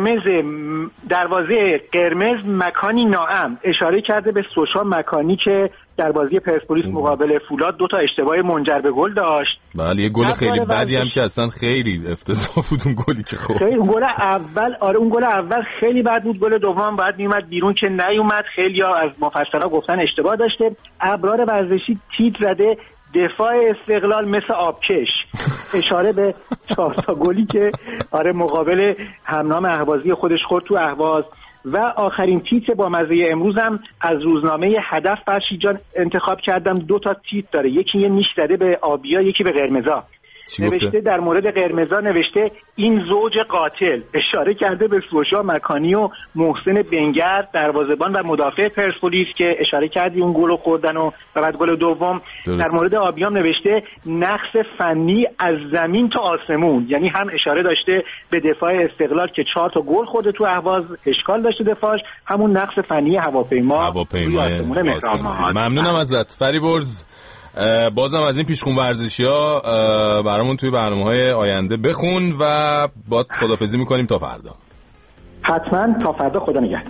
قرمز مکانی ناامن، اشاره کرده به سوشا مکانی که در بازی پرسپولیس مقابل فولاد 2 اشتباه منجر به گل داشت.
بله یه گل خیلی بدی هم که اصلا خیلی افتضاح بود اون گلی که خورد.
خیلی گل اول اون گل اول خیلی بد بود، گل دوم بعد میومد بیرون که نیومد. خیلی‌ها از مفسرها گفتن اشتباه داشته. ابرار ورزشی تیتر زده دفاع استقلال مثل آبکش، اشاره به 4 تا گلی که مقابل همنام اهوازی خودش خورد تو اهواز. و آخرین تیتر با مزه امروزم از روزنامه هدف فرشید جان انتخاب کردم. 2 تا تیتر داره، یکی یه نیش زده به آبیا، یکی به قرمزا. نوشته در مورد قرمزا نوشته این زوج قاتل، اشاره کرده به سوشا مکانی و محسن بنگر دروازه‌بان و مدافع پرسپولیس که اشاره کردی اون گل خوردن و بعد گل دوم. در مورد آبیام نوشته نقص فنی از زمین تا آسمون، یعنی هم اشاره داشته به دفاع استقلال که 4 تا گل خورده تو اهواز، اشکال داشته دفاعش، همون نقص فنی هواپیمای
ممنونم ازت فریبرز. بازم از این پیشخون ورزشی‌ها برامون توی برنامه‌های آینده بخون و با خدافظی می‌کنیم تا فردا.
حتما تا فردا، خدا نگهدار.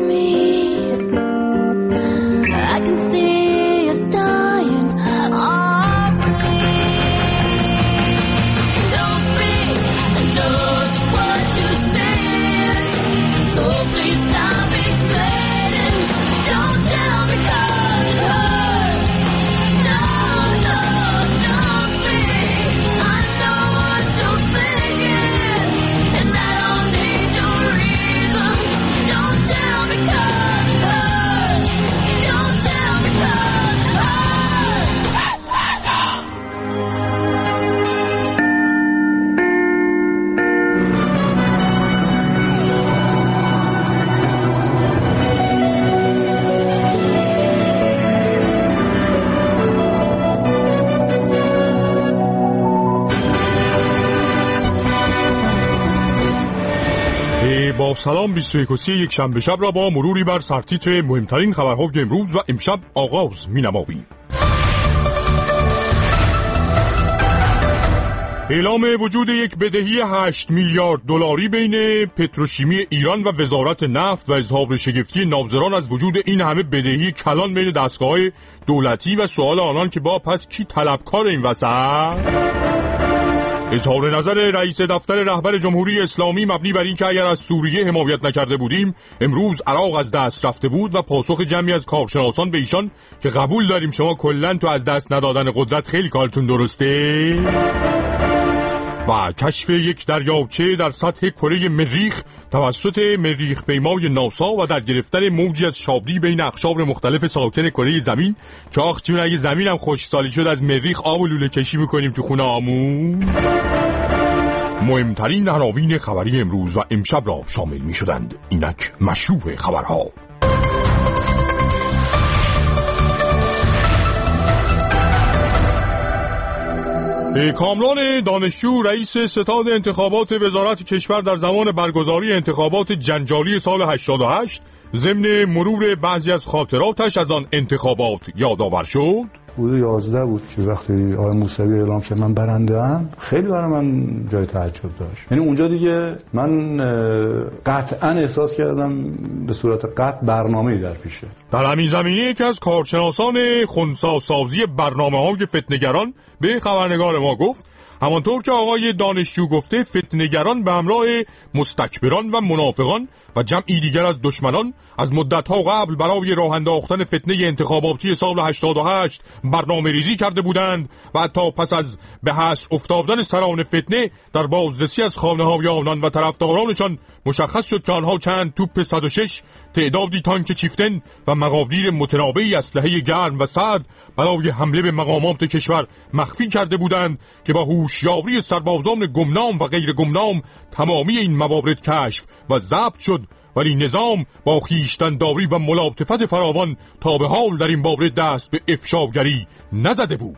با سلام 21 یک شنبه شب را با مروری بر سرتیتر مهمترین خبرهای امروز و امشب آغاز می‌نماییم. اعلام وجود یک بدهی 8 میلیارد دلاری بین پتروشیمی ایران و وزارت نفت و اظهار شگفتی ناظران از وجود این همه بدهی کلان بین دستگاه دولتی و سوال آنان که با پس کی طلبکار این وسط؟ اظهار نظر رئیس دفتر رهبر جمهوری اسلامی مبنی بر این که اگر از سوریه حمایت نکرده بودیم امروز عراق از دست رفته بود و پاسخ جمعی از کارشناسان به ایشان که قبول داریم شما کلاً تو از دست ندادن قدرت خیلی کارتون درسته. و کشف یک دریاچه در سطح کره مریخ توسط مریخ پیمای ناسا و در گرفتن موجی از شابری بین اقشار مختلف ساکن کره زمین که آخ جون اگه زمینم خوشسالی شد از مریخ آب و لوله کشی میکنیم تو خونه آمون. مهمترین عناوین خبری امروز و امشب را شامل میشدند. اینک مشروع خبرها. کامران دانشجو رئیس ستاد انتخابات وزارت کشور در زمان برگزاری انتخابات جنجالی سال 88 ضمن مرور بعضی از خاطراتش از آن انتخابات یادآور شد.
حدود 11 بود که وقتی آقای موسوی اعلام کرد من برنده ام، خیلی برای من جای تعجب داشت. یعنی اونجا دیگه من قطعا احساس کردم به صورت قطع برنامه‌ای در پیشه.
در همین زمینه یکی از کارشناسان خنثی سازی برنامه‌های فتنه‌گران به خبرنگار ما گفت همانطور که آقای دانشجو گفته فتنه‌گران به همراه مستکبران و منافقان و جمعی دیگر از دشمنان از مدت‌ها قبل برای راه انداختن فتنه انتخاباتی سال 88 برنامه ریزی کرده بودند و حتی پس از به حصر افتادن سران فتنه در بازرسی از خانه‌های آنان و طرفدارانشان مشخص شد که آنها چند توپ 106 تعدادی تانک چیفتن و مقادیر متنوعی اسلحه گرم و سرد برای حمله به مقامات کشور مخفی کرده بودند که با هوشیاری سربازان گمنام و غیر گمنام تمامی این موارد کشف و ضبط شد، ولی نظام با خویشتن‌داری و ملاطفت فراوان تا به حال در این باره دست به افشاگری نزده بود.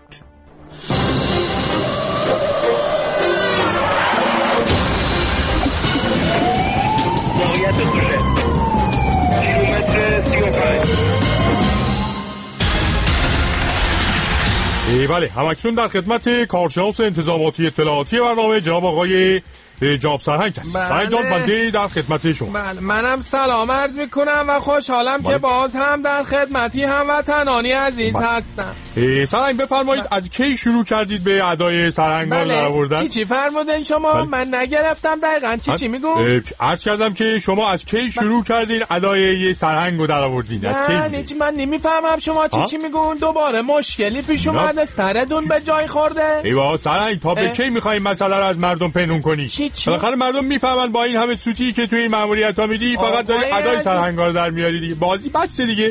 بله، همکنون در خدمت کارشناس انتظاماتی اطلاعاتی برنامه جناب آقای جاب سرهنگ هستم. سرهنگ جان، بنده در خدمت شما.
بله، منم سلام عرض میکنم و خوشحالم که باز هم در خدمتی هموطنانی عزیز هستم.
سرهنگ بفرمایید از کی شروع کردید به ادای سرهنگان در آوردن؟
چی فرمودین شما؟ من نگرفتم دقیقاً چی میگون؟
عرض کردم که شما از کی شروع کردین ادای سرهنگو در آوردین؟ از کی؟
من نمیفهمم شما چی میگون. دوباره مشکلی پیش اومده؟ سرتون به جای خورده؟
ایوا سرهنگ، تا به کی میخواین مسئله رو از مردم پنهون کنی؟ بالاخره مردم میفهمن با این همه سوتی که توی این ماموریت‌ها میدی فقط داری ادای سرهنگا رو در میاری دیگه. بازی بس دیگه.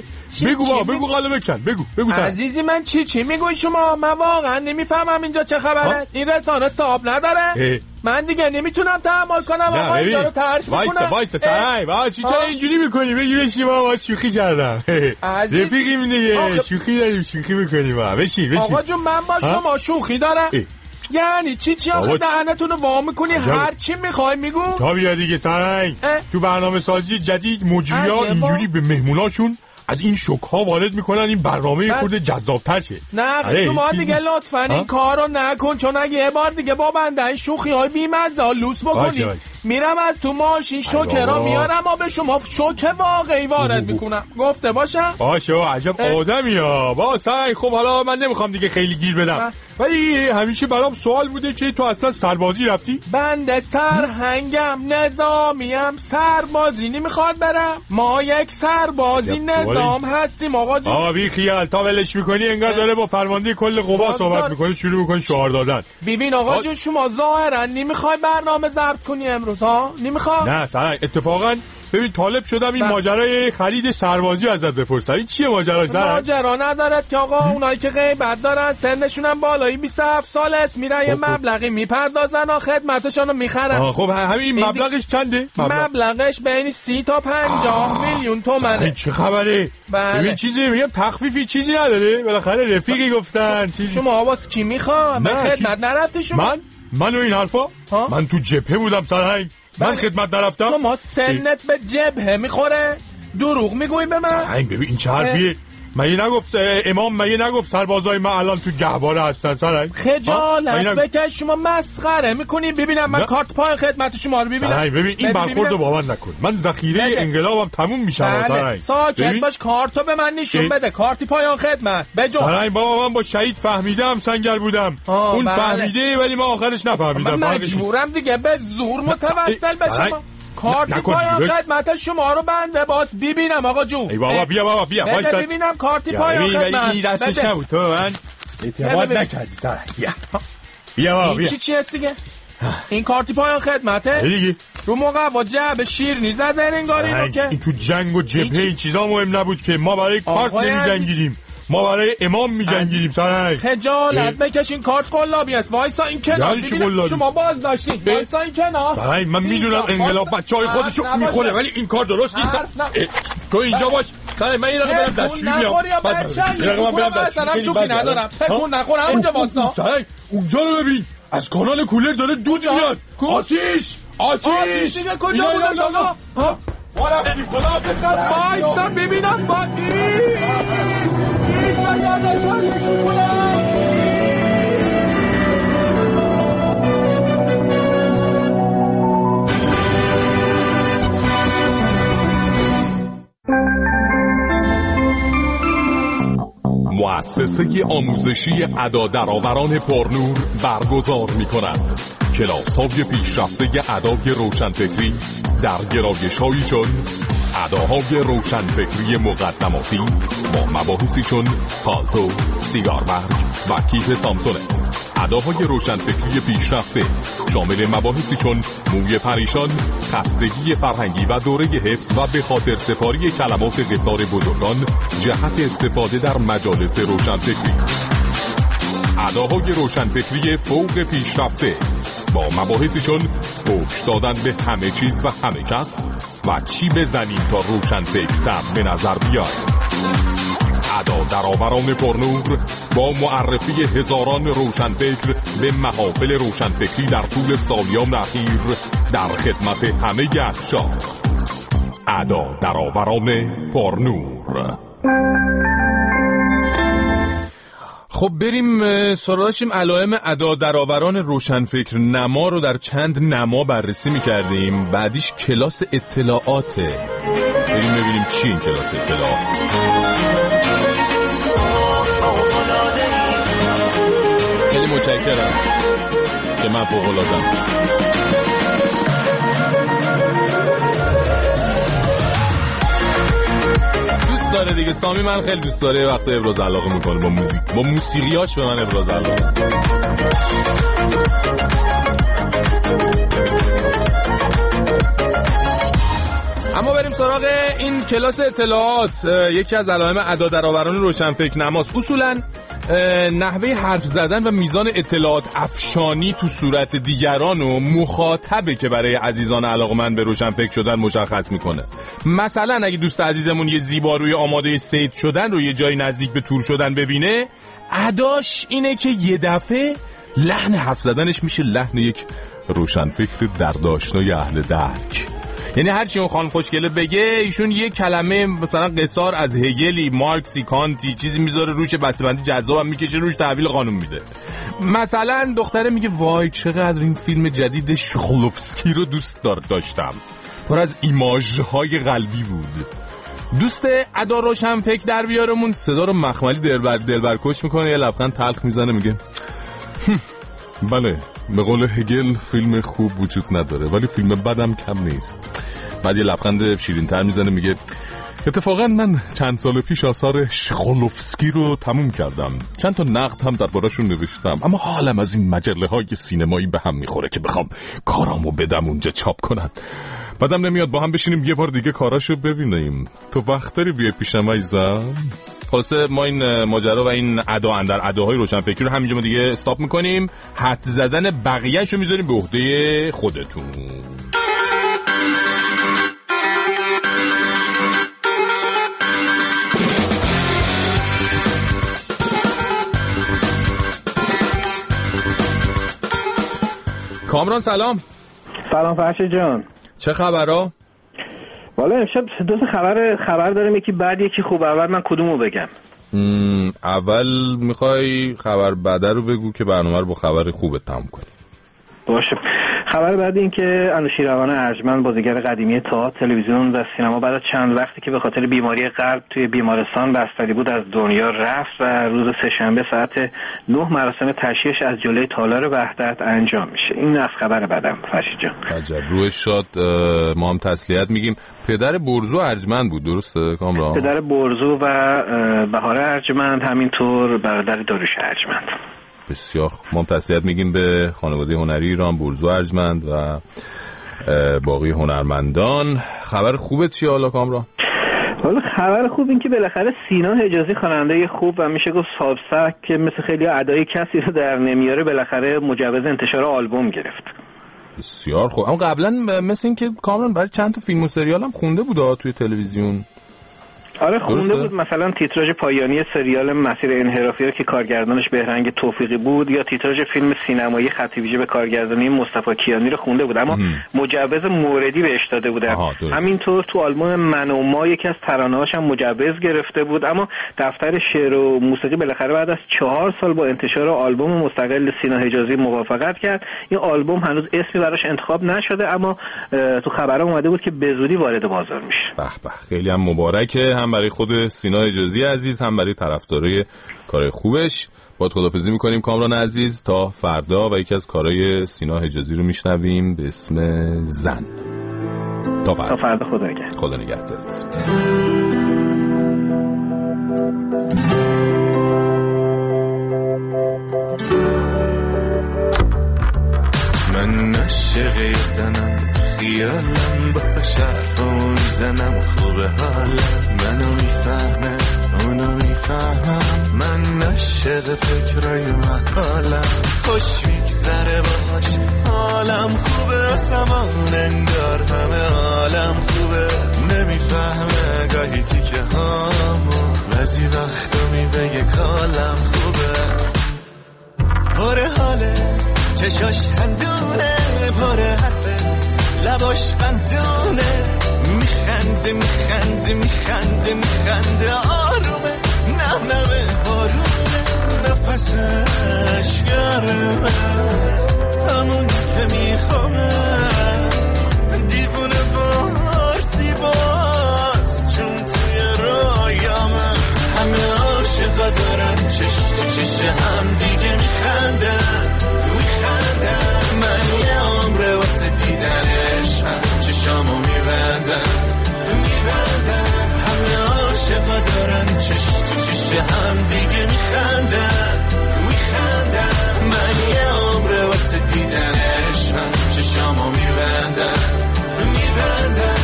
بگو قالو بکن. بگو
عزیزی من چی میگوی شما؟ من واقعا نمیفهمم اینجا چه خبر است. این رسانه صاحب نداره؟ من دیگه نمیتونم تحمل کنم آقا اینجا رو ترک کنم.
وایسا سرهنگ، چرا اینجوری میکنی؟ بگی بشین، ما شوخی کردم. رفیقیم دیگه، شوخی داریم، شوخی میکنیم. بشین.
آقا جون، من با شما شوخی دارم؟ یعنی چی آخه دهنتون رو وا میکنی هر چی میخوای میگو؟
تا بیا دیگه سرهنگ، تو برنامه سازی جدید مجریا اینجوری به مهموناشون از این شوک‌ها وارد میکنن این برنامه خورده جذاب‌تر شه.
نه شما دیگه لطفاً این کارو نکن، چون اگه یه بار دیگه با بنده این شوخی‌های بی‌مزه لوس بکنی میرم از تو ماشین شوکرا میارم و به شما شوک واقعی وارد میکنم. گفته باشم؟
باشه، عجب آدمی ها. با سعی خب حالا من نمیخوام دیگه خیلی گیر بدم، ولی همیشه برام سوال بوده که تو اصلا سربازی رفتی؟
بنده سرهنگم، نظامیم، سربازی نمیخواد برم. ما یک سربازی نظام هستیم آقا جون.
بی خیال، تا ولش میکنی انگار داره با فرمانده کل قوا صحبت میکنه، شروع میکنه شعار دادن.
ببین آقا جون، شما ظاهرا نمیخوای برنامه ضبط کنی امروز ها؟ نمیخواد؟
نه سرای، اتفاقا ببین طالب شدم این ماجرای خرید سربازی ازت بپرسم. این چیه ماجراش؟
ماجرا ندارد که آقا، اونایی که غیبت دارن سنشون هم بالایی 27 ساله است، میرن یه مبلغی میپردازن و خدمتشون رو میخرن.
خب همین مبلغش چنده؟
مبلغش بین 30 تا 50 میلیون تومنه.
این چه خبره؟ ببین چیزی میگم تخفیفی چیزی نداره؟ بالاخره رفیقی گفتن چیزی.
شما آواز کی میخواد؟ من خدمت نرفتی شما؟
من و این حرفا؟ من تو جبهه بودم سرهنگ. من خدمت نرفتم.
شما سنت به جبهه میخوره؟ دروغ میگویی به من؟
سرهنگ ببین این چه حرفیه؟ مگه نگفت امام، مگه نگفت سربازای ما الان تو گهواره هستن سرهنگ؟
خجالت بکش، شما مسخره میکنی. ببینم من کارت پای خدمت شما رو ببینم.
سرهنگ ببین این برخوردو با من نکن، من ذخیره انقلابم تموم میشم سرهنگ.
ساکت باش، کارتو به من نشون بده. کارتی پایان خدمت بجو.
سرهنگ بابا، من با شهید فهمیدم سنگر بودم. اون فهمیده ولی من آخرش نفهمیدم.
من مجبورم دیگه به زور متوسل بشم. کارت پایان خدمت شما رو بنده باز ببینم آقا جون.
ای بابا بیا وایسا
ببینم کارت پایان خدمت.
این دستش نبود، تو من اعتماد نکردی سرهنگ. بیا
چی هست دیگه؟ این کارت پایان خدمته؟
دیگه
رو موقع با جعب شیرنی زدن انگار اینو که
این تو جنگ و جبهه این چیزا مهم نبود که ما برای کارت نمی‌جنگیدیم، ما برای امام می‌جنگیدیم سرهنگ.
خجالت بکشین، کارت قلابی است. وایسا این کنار ببینم شما باز داشتین. وایسا این کنار.
سرهنگ من میدونم انقلاب بچهای خودشو میخوره، ولی این کار درست نیست. تو اینجا باش،
سلام من یه دقیقه برم دستشویی میام.
نخور یا بچه‌ی.
من برم
دستشویی. شوخی ندارم. تکون نخور همونجا واسا.
سلام اونجا رو ببین. از کانال کولر داره دود میاد. آتیش
دیگه کجا بود آقا؟ ها؟ وایسا ببینم با ایست و یادشان نشون کنم.
مؤسسه آموزشی ادا درآوران پرنور برگزار می‌کند کلاس‌های پیشرفته ادای روشنفکری در گرایش‌هایی چون اداهای روشنفکری مقدماتی با مباحثی چون پالتو، سیگاربرگ و کیف سامسونت. اداهای روشنفکری پیشرفته شامل مباحثی چون موی پریشان، خستگی فرهنگی و دوره حفظ و به خاطر سپاری کلمات قصار بزرگان جهت استفاده در مجالس روشنفکری. اداهای روشنفکری فوق پیشرفته با مباحثی چون فوش دادن به همه چیز و همه کس و چی بزنیم تا روشنفکرتر به نظر بیاد. ادا درآوران پرنور با معرفی هزاران روشنفکر به محافل روشنفکری در طول سالیان اخیر در خدمت همه گردشاه. ادا درآوران پرنور.
خب بریم سراشیم علائم ادا درآوران روشنفکر نما رو در چند نما بررسی می‌کردیم. بعدیش کلاس اطلاعاته. بریم ببینیم چی این کلاس اطلاعات. خیلی متشکرم که من فوق‌العاده‌ام. دوست داره دیگه سامی، من خیلی دوست داره وقتی ابراز علاقه میکنه با موزیک، با موسیقیاش به من ابراز علاقه. اما بریم سراغ این کلاس اطلاعات. یکی از علائم ادا درآوران روشنفکر نماست. اصولاً نحوه حرف زدن و میزان اطلاعات افشانی تو صورت دیگران و مخاطبه که برای عزیزان علاقمند به روشنفکر شدن مشخص میکنه. مثلا اگه دوست عزیزمون یه زیباروی آماده صید شدن رو یه جای نزدیک به تور شدن ببینه، اداش اینه که یه دفعه لحن حرف زدنش میشه لحن یک روشنفکر دردآشنای اهل درک. یعنی هرچی اون خانم خوشگله بگه ایشون یه کلمه مثلا قصار از هگلی، مارکسی، کانتی چیزی میذاره روش، بسته‌بندی جذابم میکشه روش، تحویل قانون میده. مثلا دختره میگه وای چقدر این فیلم جدید شخلوفسکی رو دوست داشتم، پر از ایماژهای قلبی بود. دوست ادا روشنفکر در بیارمون صدا رو مخملی دلبرکش میکنه، یه لبخند تلخ میزنه میگه بله به قول هگل فیلم خوب وجود نداره ولی فیلم بدم کم نیست. بعد یه لبخند شیرین تر میزنه میگه اتفاقا من چند سال پیش آثار شخلوفسکی رو تموم کردم، چند تا نقد هم درباره‌شون نوشتم، اما حالم از این مجله‌های سینمایی به هم میخوره که بخوام کارامو بدم اونجا چاپ کنن. بعدم نمیاد با هم بشینیم یه بار دیگه کاراشو ببینیم. تو وقت داری بیای پیشم عزیزم؟ خلاصه ما این ماجرا و این ادا اندر اداهای روشنفکری رو همینجا ما دیگه استاپ میکنیم. حد زدن بقیه‌شو میذاریم به عهده خودتون. کامران سلام.
سلام فرشید جان،
چه خبرها؟
والا امشب دو تا خبر داریم، یکی بد یکی خوب. اول من کدومو بگم؟
اول میخوای خبر بده رو بگو که برنامه رو با خبر خوبت تموم کنی.
باشه. خبر بعد این که انوشیروان ارجمند بازیگر قدیمی تئاتر، تلویزیون و سینما بعد از چند وقتی که به خاطر بیماری قلب توی بیمارستان بستری بود از دنیا رفت و روز سه‌شنبه ساعت 9 مراسم تشییعش از جلوی تالار وحدت انجام میشه. این از خبر بعدم فرشید جان.
عجب، روح شاد. ما هم تسلیت میگیم. پدر برزو ارجمند بود درسته کامران؟
پدر برزو و بهار ارجمند، همینطور برادر داریوش ارجمند.
بسیار ما هم تسلیت میگیم به خانواده هنری ایران، برزو ارجمند و باقی هنرمندان. خبر خوبت چیه حالا کامران؟
حالا خبر خوب این که بالاخره سینا حجازی خواننده خوب و میشه گفت سابسک که مثل خیلی ادای کسی رو در نمیاره بالاخره مجوز انتشار آلبوم گرفت.
بسیار خوب. اما قبلا مثل این که کامران برای چند تا فیلم و سریال هم خونده بود توی تلویزیون.
آره خونده بود مثلا تیتراژ پایانی سریال مسیر انحرافی که کارگردانش بهرنگ توفیقی بود، یا تیتراژ فیلم سینمایی خط ویژه به کارگردانی مصطفی کیانی رو خونده بود، اما مجوز موردی بهش داده بودن. همینطور تو آلبوم من و ما یکی از ترانه‌هاش هم مجوز گرفته بود، اما دفتر شعر و موسیقی بالاخره بعد از 4 سال با انتشار آلبوم مستقل سینا حجازی موافقت کرد. این آلبوم هنوز اسمی براش انتخاب نشده، اما تو خبرها اومده بود که به زودی وارد بازار میشه.
به به، خیلی هم مبارکه، هم برای خود سینا حجازی عزیز، هم برای طرفدارای کارهای خوبش. با خداحافظی میکنیم کامران عزیز تا فردا و یکی از کارهای سینا حجازی رو میشنویم به اسم زن. تا فردا خدا نگهدار. خدا نگهدارت.
من عاشق زنم، خیالم با شرفم میزنم، خوبه حالم، منو میفهمه اونو میفهمم. من عاشق فکرای محالم، خوش میگذره باش، حالم خوبه، آسمان انگار همه عالم خوبه. نمیفهمه گاهی تیکه هامو، بعضی وقتا میبگه کالم خوبه. پره حاله چشاش خندونه، پره حرفه لباش قندونه، میخنده میخنده میخنده میخنده، آرومه نمنمه بارونه، نفسش گرمه همون که میخوامه. دیوونه فارسی باز چون توی رویامه، همه عاشقا دارن چش تو چش هم دیگه میخندن میخندن. من یه عمره واسه دیدنش هم چشامو میبندم میبندم. همه عاشقا دارن چش تو چش هم دیگه میخندن میخندن. من یه عمره واسه دیدنش هم چشامو میبندم میبندم.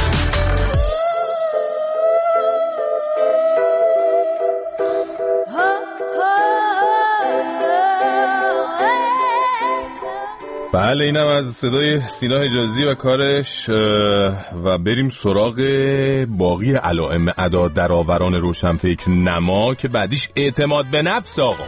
بله، اینم از صدای سینا حجازی و کارش. و بریم سراغ باقی علائم ادا درآوران روشنفکر نما که بعدیش اعتماد به نفس. آقا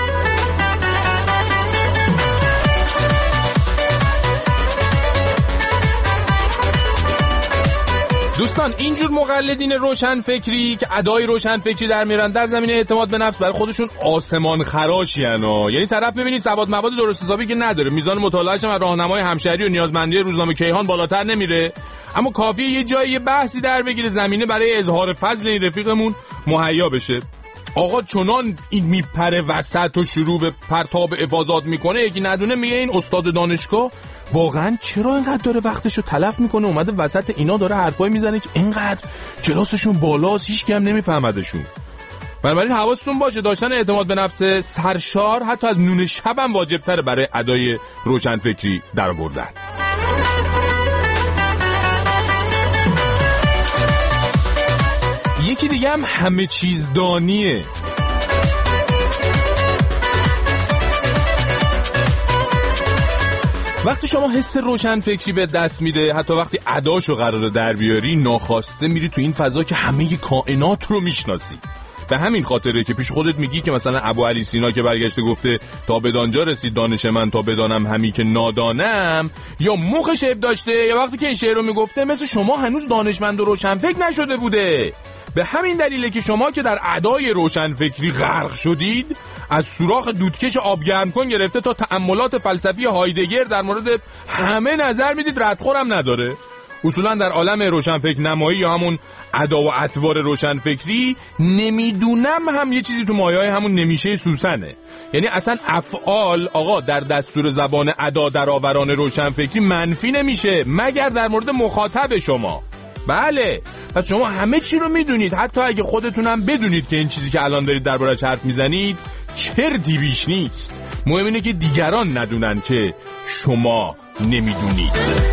دوستان، اینجور مقلدین روشنفکری که ادای روشنفکری در میرن در زمینه اعتماد به نفس برای خودشون آسمان خراشین. یعنی طرف ببینید سواد مواد درست حسابی که نداره، میزان مطالعه‌اش هم راهنمای همشهری و نیازمندی روزنامه کیهان بالاتر نمیره، اما کافیه یه جایی یه بحثی در بگیره زمینه برای اظهار فضل این رفیقمون مهیا بشه. آقا چنان این میپره وسط و شروع به پرتاب افاضات میکنه، یکی ندونه میگه این استاد دانشگاه واقعا چرا اینقدر داره وقتشو تلف میکنه، اومده وسط اینا داره حرفای میزنه که اینقدر کلاسشون بالاست هیچ کم نمیفهمدشون. بنابراین حواستون باشه، داشتن اعتماد به نفس سرشار حتی از نون شب هم واجب تره برای ادای روشنفکری در آوردن. یکی دیگه هم همه چیز دانیه. وقتی شما حس روشنفکری به دست میده، حتی وقتی اداشو قراره در بیاری، ناخواسته میری تو این فضا که همه کائنات رو میشناسی. به همین خاطره که پیش خودت میگی که مثلا ابو علی سینا که برگشته گفته تا بدانجا رسید دانش من تا بدانم همی که نادانم، یا مخش عیب داشته، یا وقتی که این شعر رو میگفته مثل شما هنوز دانشمند و روشنفکر نشده بوده. به همین دلیله که شما که در ادای روشنفکری غرق شدید، از سوراخ دودکش آبگرم کن گرفته تا تأملات فلسفی هایدگر در مورد همه نظر میدید، ردخورم نداره. اصولا در عالم روشنفکر نمایی یا همون ادا و اطوار روشنفکری، نمیدونم هم یه چیزی تو مایه‌های همون نمیشه سوسنه. یعنی اصلا افعال آقا در دستور زبان ادا درآوران روشنفکری منفی نمیشه مگر در مورد مخاطب شما. بله، پس شما همه چی رو میدونید، حتی اگه خودتونم بدونید که این چیزی که الان دارید درباره‌اش حرف میزنید چرتی بیش نیست. مهم اینه که دیگران ندونن که شما نمیدونید.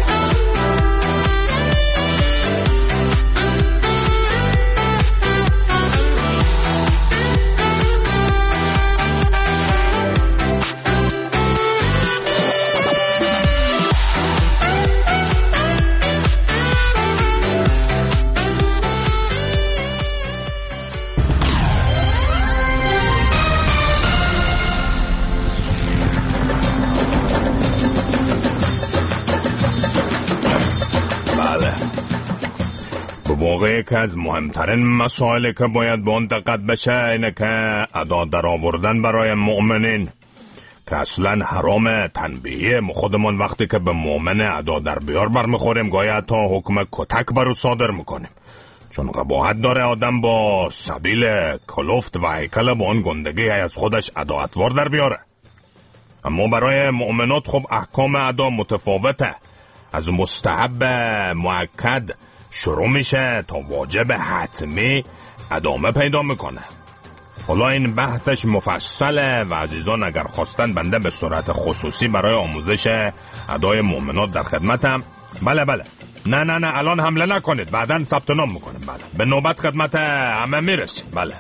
واقع یکی از مهمترین مسائلی که باید به اون دقت بشه اینه که ادا در آوردن برای مؤمنین که اصلا حرام تنبیه. خودمون وقتی که به مؤمن ادا در بیار برمیخوریم گاهی تا حکم کتک برو صادر میکنیم، چون قباحت داره آدم با سبیل کلفت و هیکل با اون گندگی از خودش ادا اطوار در بیاره. اما برای مؤمنات خب احکام ادا متفاوته، از مستحب مؤکد شروع میشه تا واجب حتمی ادامه پیدا میکنه. حالا این بحثش مفصله و عزیزان اگر خواستن بنده به صورت خصوصی برای آموزش ادای مؤمنات در خدمتم. بله نه الان حمله نکنید، بعداً ثبت نام میکنیم. بله به نوبت خدمت همه میرسیم. بله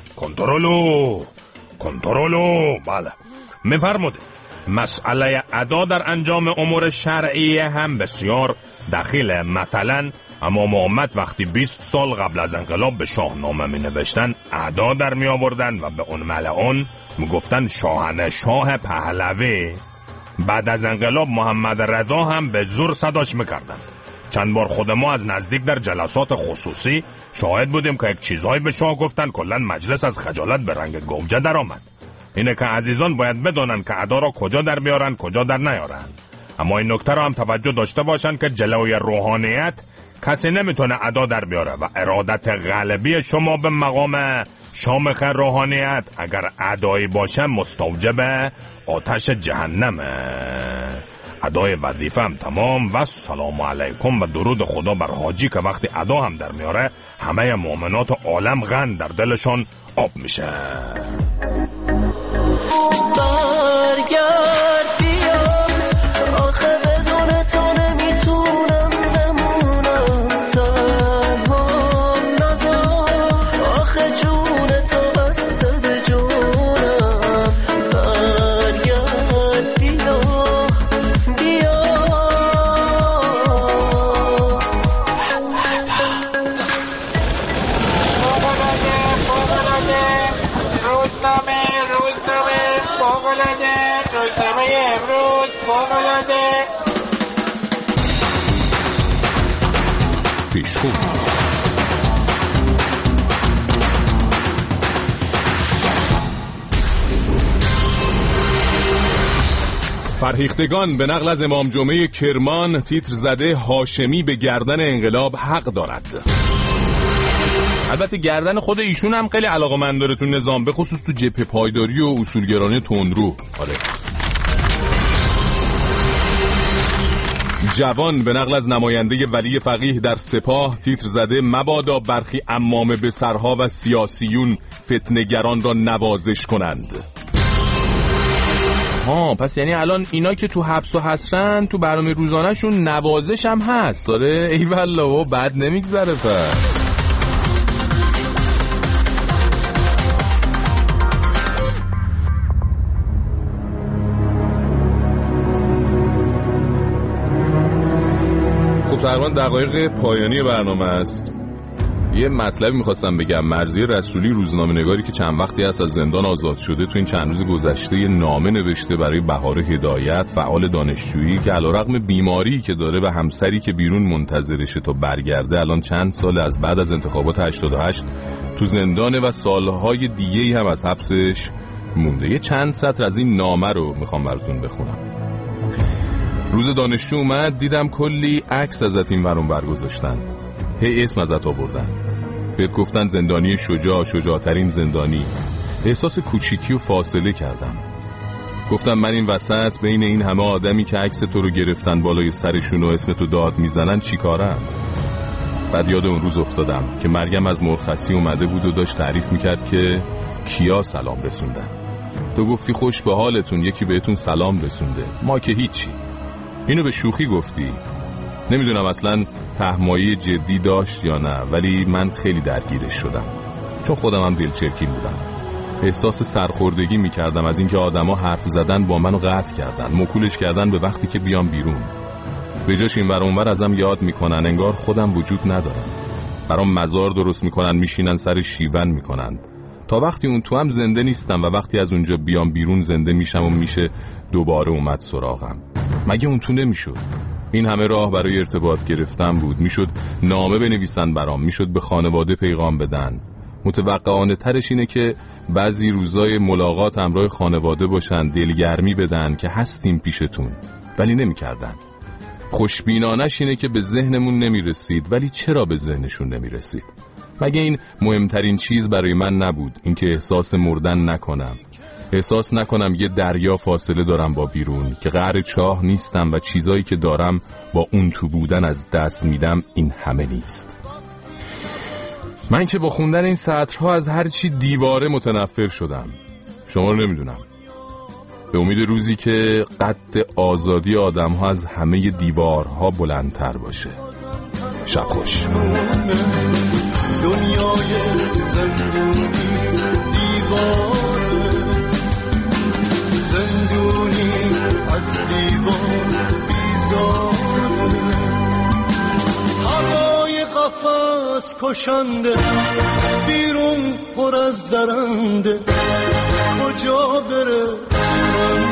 کنترلو. بله میفرمودید. مسئله ادا در انجام امور شرعیه هم بسیار دخیله. مثلا اما محمد وقتی 20 سال قبل از انقلاب به شاهنامه می نوشتن ادا در می آوردن و به اون ملعون می گفتن شاهنشاه پهلوی. بعد از انقلاب محمد رضا هم به زور صداش می کردن. چند بار خود ما از نزدیک در جلسات خصوصی شاهد بودیم که یک چیزهایی به شاه گفتن کلن مجلس از خجالت به رنگ گوجه در آمد. اینه که عزیزان باید بدونن که ادا را کجا در بیارن کجا در نیارن. اما این نکته را هم توجه داشته باشن که جلوی روحانیت کسی نمیتونه ادا در بیاره و ارادت غالبی شما به مقام شامخ روحانیت اگر ادایی باشه مستوجب آتش جهنمه. ادای وظیفه هم تمام و سلام علیکم و درود خدا بر حاجی که وقتی ادا هم در میاره همه مؤمنات عالم غن در دلشون آب میشه.
برگرد بیا آخه بدون تو نمیتونم بمونم تنها نذار آخه جون تو بسته به جونم. برگرد بیا روزنامه امروز فوق‌العاده
پیشخو. فرهیختگان به نقل از امام جمعه کرمان تیتر زده هاشمی به گردن انقلاب حق دارد. البته گردن خود ایشون هم خیلی علاقه‌مند داره تو نظام، به خصوص تو جبهه پایداری و اصولگرانی تندرو. آره. جوان به نقل از نماینده ولی فقیه در سپاه تیتر زده مبادا برخی عمامه به سرها و سیاسیون فتنه‌گران را نوازش کنند. پس یعنی الان اینا که تو حبس و حسرن تو برنامه روزانه‌شون نوازش هم هست. آره ای والله و بعد نمیگذره. پس تقریبا دقایق پایانی برنامه است. یه مطلبی میخواستم بگم. مرضیه رسولی روزنامه‌نگاری که چند وقتی هست از زندان آزاد شده تو این چند روز گذشته یه نامه نوشته برای بهار هدایت، فعال دانشجویی که علیرغم بیماری که داره و همسری که بیرون منتظرشه تا برگرده الان چند سال از بعد از انتخابات 88 تو زندانه و سالهای دیگه‌ای هم از حبسش مونده. یه چند سطر از این نامه رو میخوام براتون بخونم. روز دانشجو اومد دیدم کلی عکس ازت این ورون برگذاشتن، هی اسم ازت آوردن، بهت گفتن زندانی شجاع، شجاعترین زندانی. احساس کوچیکی و فاصله کردم. گفتم من این وسط بین این همه آدمی که عکس تو رو گرفتن بالای سرشون و اسم تو داد میزنن چی کارم؟ بعد یاد اون روز افتادم که مریم از مرخصی اومده بود و داشت تعریف میکرد که کیا سلام رسوندن. تو گفتی خوش به حالتون، یکی بهتون سلام رسونده، ما که هیچی. اینو به شوخی گفتی. نمیدونم اصلا تهمایی جدی داشت یا نه، ولی من خیلی درگیرش شدم چون خودم هم دلچرکین بودم. احساس سرخوردگی میکردم از اینکه آدما حرف زدن با منو قطع کردن، موکولش کردن به وقتی که بیام بیرون. به جاش این ور اونور ازم یاد میکنن انگار خودم وجود ندارم. برام مزار درست میکنن، میشینن سر شیون میکنن تا وقتی اون تو هم زنده نیستم و وقتی از اونجا بیام بیرون زنده میشم و میشه دوباره اومد سراغم. مگه اون تو نمیشد؟
این همه راه برای ارتباط گرفتن بود. میشد نامه بنویسن برام، میشد به خانواده پیغام بدن. متوقعانه ترش اینه که بعضی روزای ملاقات همراه خانواده باشن، دلگرمی بدن که هستیم پیشتون، ولی نمی‌کردن. خوشبینانش اینه که به ذهنمون نمیرسید، ولی چرا به ذهنشون نمیرسید؟ مگه این مهمترین چیز برای من نبود؟ اینکه احساس مردن نکنم، احساس نکنم یه دریا فاصله دارم با بیرون، که قعر چاه نیستم و چیزایی که دارم با اون تو بودن از دست میدم این همه نیست. من که با خوندن این سطرها از هر چی دیواره متنفر شدم. شما رو نمیدونم. به امید روزی که قد آزادی آدم‌ها از همه دیوارها بلندتر باشه. شب خوش.
دنیای زندونی دیوار، زندونی از دیوار بیزار، هوای قفس کشنده، بیرون پر از درنده، کجا بره من